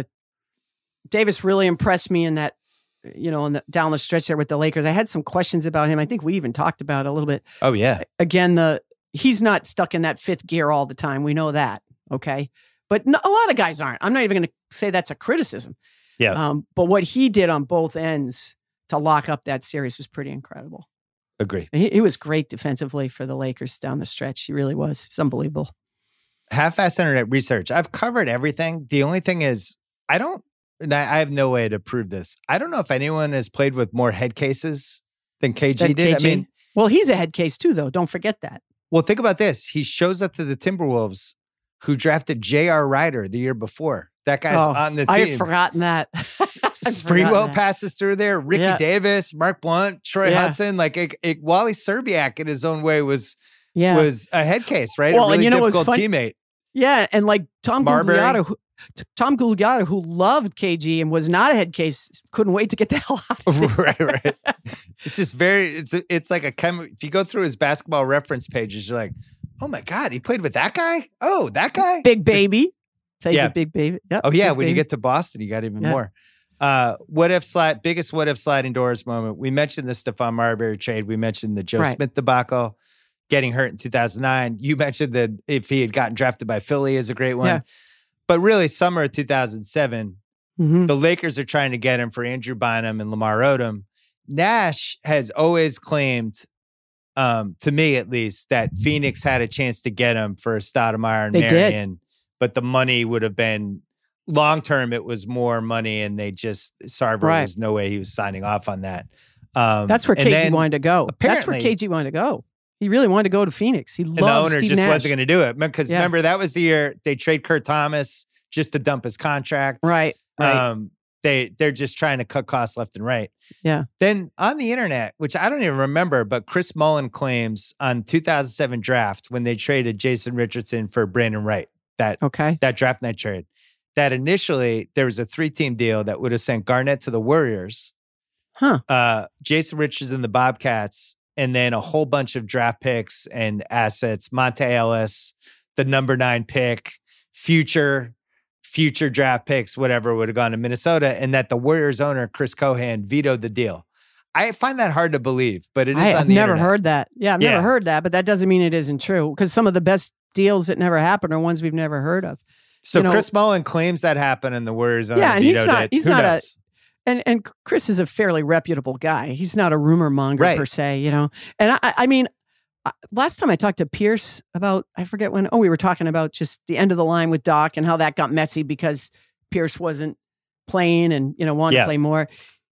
Davis really impressed me in that, you know, in the, down the stretch there with the Lakers. I had some questions about him. I think we even talked about it a little bit. Oh yeah. Again, the he's not stuck in that fifth gear all the time. We know that, okay? But no, a lot of guys aren't. I'm not even going to say that's a criticism. Yeah. Um, but what he did on both ends to lock up that series was pretty incredible. Agree. He, he was great defensively for the Lakers down the stretch. He really was. It's unbelievable. Half-assed internet research. I've covered everything. The only thing is, I don't, and I, I have no way to prove this. I don't know if anyone has played with more head cases than K G Than did. K G. I mean, Well, he's a head case too, though. Don't forget that. well, think about this. He shows up to the Timberwolves, who drafted J R Ryder the year before. That guy's Oh, on the I team. had forgotten that. I'd forgotten Springwell that. passes through there. Ricky Yeah. Davis, Mark Blunt, Troy Yeah. Hudson. Like it, it, Wally Serbiak in his own way was Yeah. was a head case, right? Well, a and really you know what's difficult fun- teammate. Yeah, and like Tom Marbury. Gugliotta, who, t- Tom Gugliotta, who loved K G and was not a head case, couldn't wait to get the hell out of it. right, right. It's just very. It's it's like a chem. If you go through his basketball reference pages, you're like, oh my god, he played with that guy. Oh, that guy. Big baby. Thank Yeah. you, big baby. Yep, Oh yeah, big when you baby. get to Boston, you got even Yeah. more. Uh, what if slide? Biggest what if sliding doors moment. We mentioned the Stephon Marbury trade. We mentioned the Joe Right. Smith debacle, getting hurt in two thousand nine. You mentioned that if he had gotten drafted by Philly is a great one. Yeah. But really, summer of two thousand seven, Mhm. the Lakers are trying to get him for Andrew Bynum and Lamar Odom. Nash has always claimed, um, to me at least, that Phoenix had a chance to get him for Stoudemire and They did. Marion, but the money would have been long term. It was more money, and they just Sarver Right. was no way he was signing off on that. Um, That's where and K G then- wanted to go. That's where apparently- K G wanted to go. He really wanted to go to Phoenix. He loved And the owner Steve just Nash. wasn't going to do it because Yeah. remember that was the year they trade Kurt Thomas just to dump his contract. Right, right. Um, they they're just trying to cut costs left and right. Yeah. Then on the internet, which I don't even remember, but Chris Mullen claims on two thousand seven draft when they traded Jason Richardson for Brandon Wright, that Okay. that draft night trade, that initially there was a three team deal that would have sent Garnett to the Warriors, Huh. uh, Jason Richardson the Bobcats, and then a whole bunch of draft picks and assets. Monte Ellis, the number nine pick, future. future draft picks, whatever, would have gone to Minnesota, and that the Warriors owner, Chris Cohan, vetoed the deal. I find that hard to believe, but it is I, on I've the never internet. heard that. Yeah, I've Yeah. never heard that, but that doesn't mean it isn't true because some of the best deals that never happen are ones we've never heard of. So you know- Chris Mullen claims that happened, and the Warriors owner Yeah, and he's vetoed not- it. he's Who not a- knows? And and Chris is a fairly reputable guy. He's not a rumor monger Right. per se, you know. And I, I mean, uh, last time I talked to Pierce about, I forget when, oh, we were talking about just the end of the line with Doc and how that got messy because Pierce wasn't playing and, you know, wanted Yeah. to play more.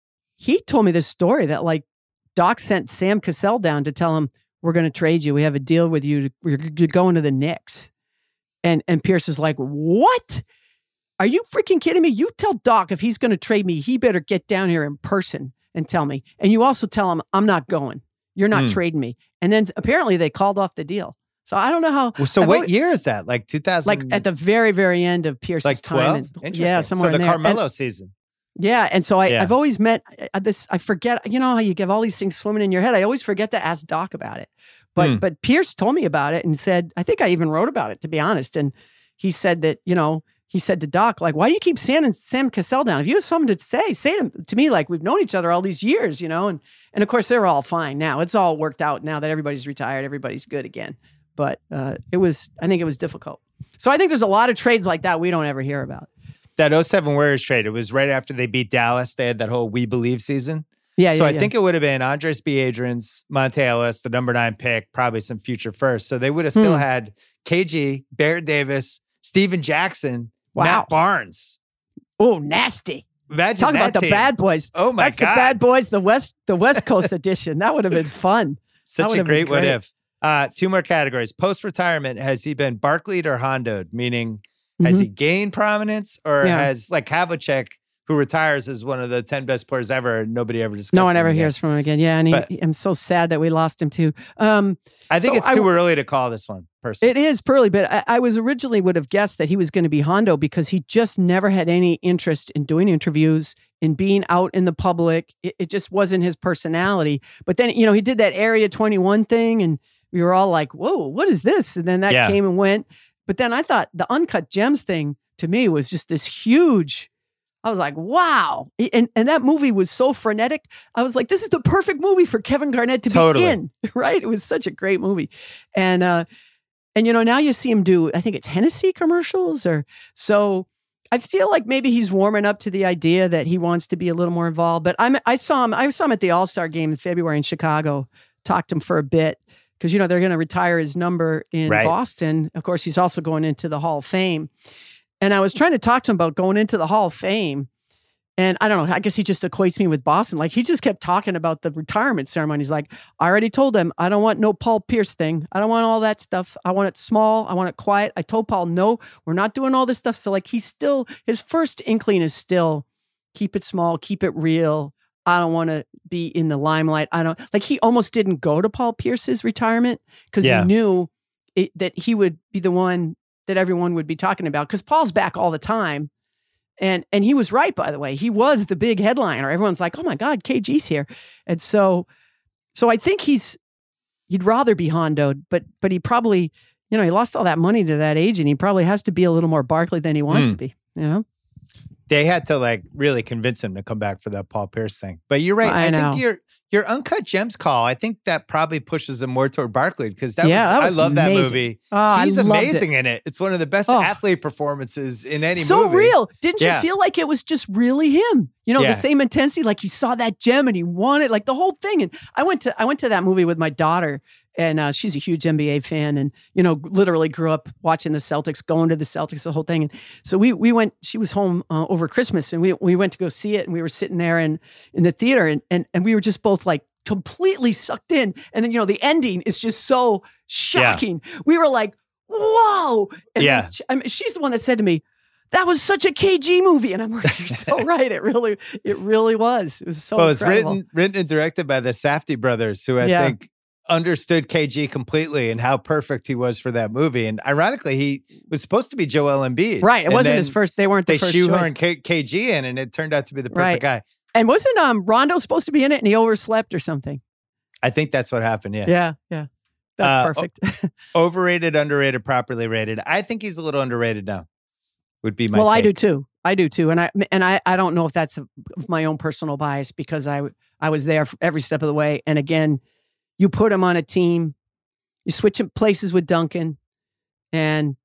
He told me this story that like Doc sent Sam Cassell down to tell him, we're going to trade you. We have a deal with you. To, you're, you're going to the Knicks. And, and Pierce is like, what? Are you freaking kidding me? You tell Doc if he's going to trade me, he better get down here in person and tell me. And you also tell him, I'm not going. You're not Hmm. trading me. And then apparently they called off the deal. So I don't know how. Well, so I've what always- year is that? Like two thousand? Like at the very, very end of Pierce's like time. twelve? And- Interesting. yeah, somewhere so the in there. Carmelo And- season. yeah. And so I, Yeah. I've always met uh, this. I forget, you know how you get all these things swimming in your head. I always forget to ask Doc about it. But, Hmm. but Pierce told me about it and said, I think I even wrote about it, to be honest. And he said that, you know, he said to Doc, like, why do you keep Sam and Sam Cassell down? If you have something to say, say to, to me, like we've known each other all these years, you know? And, and of course they're all fine now. It's all worked out now that everybody's retired. Everybody's good again. But uh, it was, I think it was difficult. So I think there's a lot of trades like that we don't ever hear about. That oh seven Warriors trade, it was right after they beat Dallas. They had that whole We Believe season. Yeah, So yeah, I yeah. think it would have been Andres B. Adrians, Monte Ellis, the number nine pick, probably some future first. So they would have still Hmm. had K G, Barrett Davis, Steven Jackson, Wow. Matt Barnes. Oh, nasty. Imagine Talk that about the team. bad boys. Oh my That's God. the bad boys, the West, the West Coast edition. That would have been fun. Such would a have been great what great. if. Uh, two more categories. Post-retirement, has he been Barclayed or Hondoed? Meaning, has Mhm. he gained prominence or Yeah. has, like Havlicek, who retires as one of the ten best players ever, and nobody ever discusses No one him ever again. hears from him again. Yeah, and he, But- I'm so sad that we lost him too. Um, I think So it's I too w- early to call this one, personally. It is Pearly, but I, I was originally would have guessed that he was going to be Hondo because he just never had any interest in doing interviews, in being out in the public. It, it just wasn't his personality. But then, you know, he did that Area twenty-one thing, and we were all like, whoa, what is this? And then that Yeah. came and went. But then I thought the Uncut Gems thing to me was just this huge. I was like, wow. And, and that movie was so frenetic. I was like, this is the perfect movie for Kevin Garnett to Totally. be in, right? It was such a great movie. And, uh, and, you know, now you see him do, I think it's Hennessy commercials or so. I feel like maybe he's warming up to the idea that he wants to be a little more involved. But I'm, I saw him, I saw him at the All-Star game in February in Chicago, talked to him for a bit because, you know, they're going to retire his number in Right. Boston. Of course, he's also going into the Hall of Fame. And I was trying to talk to him about going into the Hall of Fame. And I don't know, I guess he just equates me with Boston. Like he just kept talking about the retirement ceremony. He's like, I already told him, I don't want no Paul Pierce thing. I don't want all that stuff. I want it small. I want it quiet. I told Paul, no, we're not doing all this stuff. So like he's still, his first inkling is still keep it small, keep it real. I don't want to be in the limelight. I don't, like he almost didn't go to Paul Pierce's retirement because Yeah. he knew it, that he would be the one that everyone would be talking about because Paul's back all the time. And and he was right, by the way. He was the big headliner. Everyone's like, oh my God, K G's here. And so so I think he's he'd rather be Hondoed, but but he probably, you know, he lost all that money to that agent. He probably has to be a little more Barkley than he wants Hmm. to be. You know? They had to like really convince him to come back for that Paul Pierce thing. But you're right. I I, know. think your your Uncut Gems call, I think that probably pushes him more toward Barkley because that, Yeah, was, that I was love that amazing. movie. Oh, I He's loved it. amazing in it. It's one of the best Oh. athlete performances in any So movie. real. Didn't Yeah. you feel like it was just really him? You know, Yeah. the same intensity, like he saw that gem and he wanted like the whole thing. And I went to I went to that movie with my daughter, and uh, she's a huge N B A fan, and you know, literally grew up watching the Celtics, going to the Celtics, the whole thing. And so we we went. She was home uh, over Christmas, and we we went to go see it, and we were sitting there in in the theater, and and and we were just both like completely sucked in. And then you know, the ending is just so shocking. We were like, whoa! And Yeah. then she, I mean, she's the one that said to me, that was such a K G movie. And I'm like, you're so right. It really, it really was. It was so Well, it's incredible. written written and directed by the Safdie brothers, who I Yeah. think understood K G completely and how perfect he was for that movie. And ironically, he was supposed to be Joel Embiid. Right. It And wasn't then his first. They weren't the They first choice. shoehorned K- KG in, and it turned out to be the perfect Right. guy. And wasn't um Rondo supposed to be in it and he overslept or something? I think that's what happened. Yeah. Yeah. Yeah. That's Uh, perfect. Overrated, underrated, properly rated. I think he's a little underrated now. Would be my well, I do take. too. I do too. And I and I, I don't know if that's of my own personal bias because I I was there for every step of the way. And again, you put him on a team, you switch him places with Duncan, and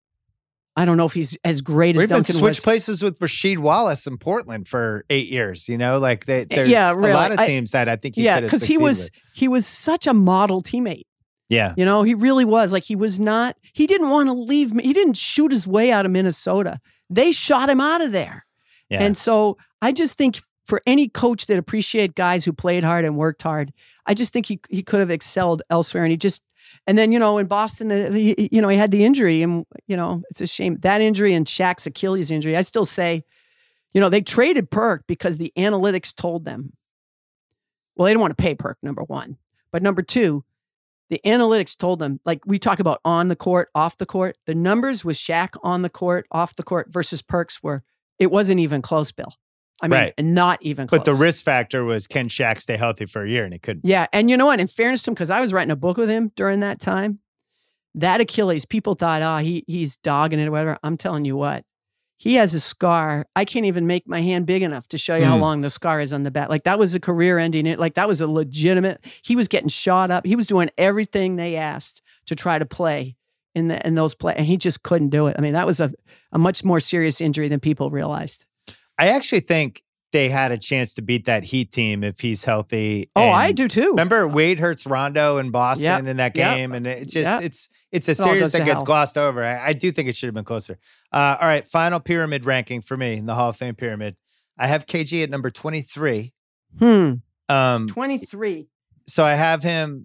I don't know if he's as great Or as even Duncan switch was. places with Rasheed Wallace in Portland for eight years. You know, like they, there's Yeah, a really. lot of I- teams that I think he Yeah, could have because he succeeded was with. he was such a model teammate. Yeah. You know, he really was. Like, he was not, he didn't want to leave. He didn't shoot his way out of Minnesota. They shot him out of there. Yeah. And so I just think for any coach that appreciate guys who played hard and worked hard, I just think he he could have excelled elsewhere. And he just, and then, you know, in Boston, uh, he, you know, he had the injury, and, you know, it's a shame. That injury and Shaq's Achilles injury, I still say, you know, they traded Perk because the analytics told them, well, they didn't want to pay Perk, number one. But number two, the analytics told them, like we talk about on the court, off the court, the numbers with Shaq on the court, off the court versus Perks were, it wasn't even close, Bill. I mean, right. not even close. But the risk factor was, can Shaq stay healthy for a year? And it couldn't. Yeah. And you know what? In fairness to him, because I was writing a book with him during that time, that Achilles, people thought, oh, he he's dogging it or whatever. I'm telling you what, he has a scar. I can't even make my hand big enough to show you mm. how long the scar is on the back. Like, that was a career ending. It like that was a legitimate, he was getting shot up. He was doing everything they asked to try to play in the in those play. And he just couldn't do it. I mean, that was a, a much more serious injury than people realized. I actually think they had a chance to beat that Heat team if he's healthy. Oh, and I do too. Remember Wade hurts Rondo in Boston yep. in that yep. game, and it's just yep. it's it's a It all series goes that to gets hell. glossed over. I, I do think it should have been closer. Uh, all right, final pyramid ranking for me in the Hall of Fame pyramid. I have K G at number twenty-three. Hmm. Um, twenty-three. So I have him.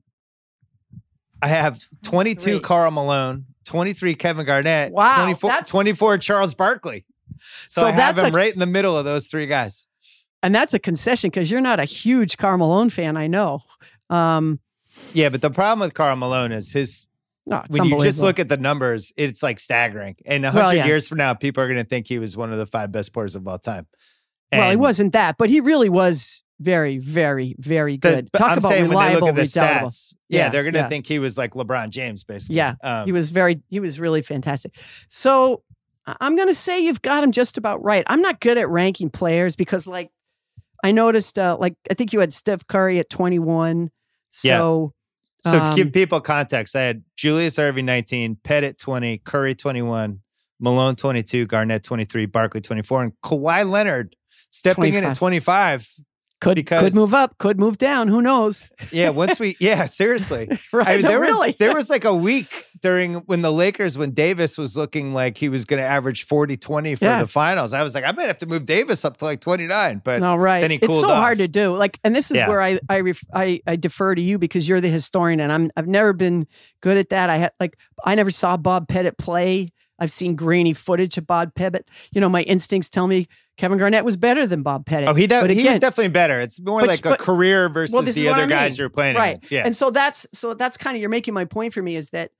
I have twenty-two Karl Malone, twenty-three Kevin Garnett, Wow, twenty-four, that's- twenty-four Charles Barkley. So, So I have that's him a- right in the middle of those three guys. And that's a concession because you're not a huge Karl Malone fan, I know. Um, Yeah, but the problem with Karl Malone is his. no, it's When you just unbelievable. look at the numbers, it's like staggering. And a Well, hundred yeah. years from now, people are going to think he was one of the five best players of all time. Well, he And wasn't that, but he really was very, very, very the- good. but Talk I'm about saying when they reliable, look at the redoubtable. stats, yeah, Yeah, they're going to yeah. think he was like LeBron James, basically. Yeah, Um, he was very, he was really fantastic. So I- I'm going to say you've got him just about right. I'm not good at ranking players because, like, I noticed, uh, like, I think you had Steph Curry at twenty-one. So, So um, to give people context, I had Julius Erving nineteen, Pettit twenty, Curry twenty-one, Malone twenty-two, Garnett twenty-three, Barkley twenty-four, and Kawhi Leonard stepping in at twenty-five. could because- could move up, could move down. Who knows? Yeah, once we, yeah, seriously. Right? I mean, No, there really. was there was like a week during when the Lakers, when Davis was looking like he was going to average forty twenty for Yeah. the finals. I was like, I might have to move Davis up to like twenty-nine. But No, right. then he It's cooled so off. hard to do. Like, and this is Yeah. where I I, ref, I I defer to you because you're the historian, and I'm I've never been good at that. I had like I never saw Bob Pettit play. I've seen grainy footage of Bob Pettit. You know, my instincts tell me Kevin Garnett was better than Bob Pettit. Oh, he, de- But he was again- definitely better. It's more But- like a but- career versus Well, this is the what other I guys mean. you're playing right. against. Yeah. And so that's so that's kind of you're making my point for me is that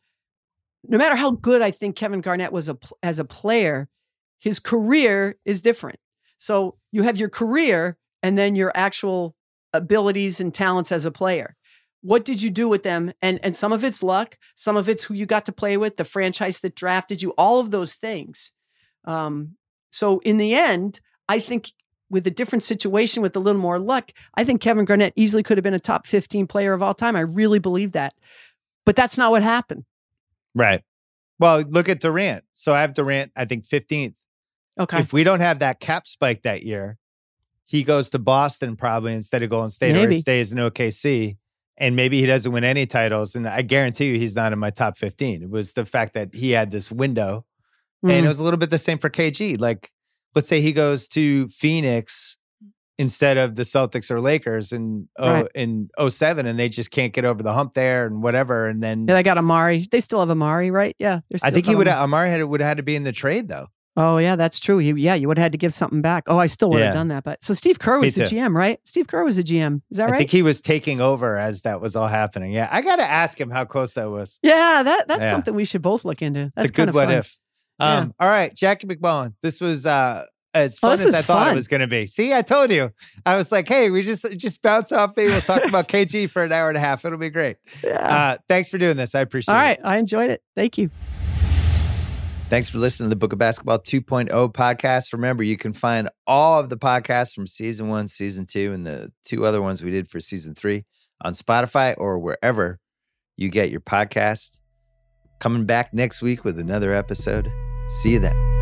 no matter how good I think Kevin Garnett was a pl- as a player, his career is different. So you have your career and then your actual abilities and talents as a player. What did you do with them? And and some of it's luck, some of it's who you got to play with, the franchise that drafted you, all of those things. Um, so in the end, I think with a different situation, with a little more luck, I think Kevin Garnett easily could have been a top fifteen player of all time. I really believe that. But that's not what happened. Right. Well, look at Durant. So I have Durant, I think fifteenth. Okay. If we don't have that cap spike that year, he goes to Boston probably instead of Golden State, or Maybe. he stays in O K C. And maybe he doesn't win any titles. And I guarantee you he's not in my top fifteen. It was the fact that he had this window. And Mm. it was a little bit the same for K G. Like, let's say he goes to Phoenix instead of the Celtics or Lakers in oh, Right. in oh seven, and they just can't get over the hump there and whatever. And then Yeah, they got Amari. They still have Amari, right? Yeah. they're I still think he got would Amari. have, Amari had, would have had to be in the trade though. Oh, yeah, that's true. He, yeah, you would have had to give something back. Oh, I still would Yeah. have done that. But so Steve Kerr Me was the too. G M, right? Steve Kerr was the G M. Is that I right? think he was taking over as that was all happening. Yeah. I got to ask him how close that was. yeah, that that's Yeah. something we should both look into. That's It's a good kinda what fun. if. Um, All right, Jackie McMullen. This was uh, as Oh, fun this as is I thought fun. it was going to be. See, I told you. I was like, hey, we just just bounce off me. We'll talk about K G for an hour and a half. It'll be great. Yeah. Uh, thanks for doing this. I appreciate All it. right. I enjoyed it. Thank you. Thanks for listening to the Book of Basketball two point oh podcast. Remember, you can find all of the podcasts from season one, season two, and the two other ones we did for season three on Spotify or wherever you get your podcast. Coming back next week with another episode. See you then.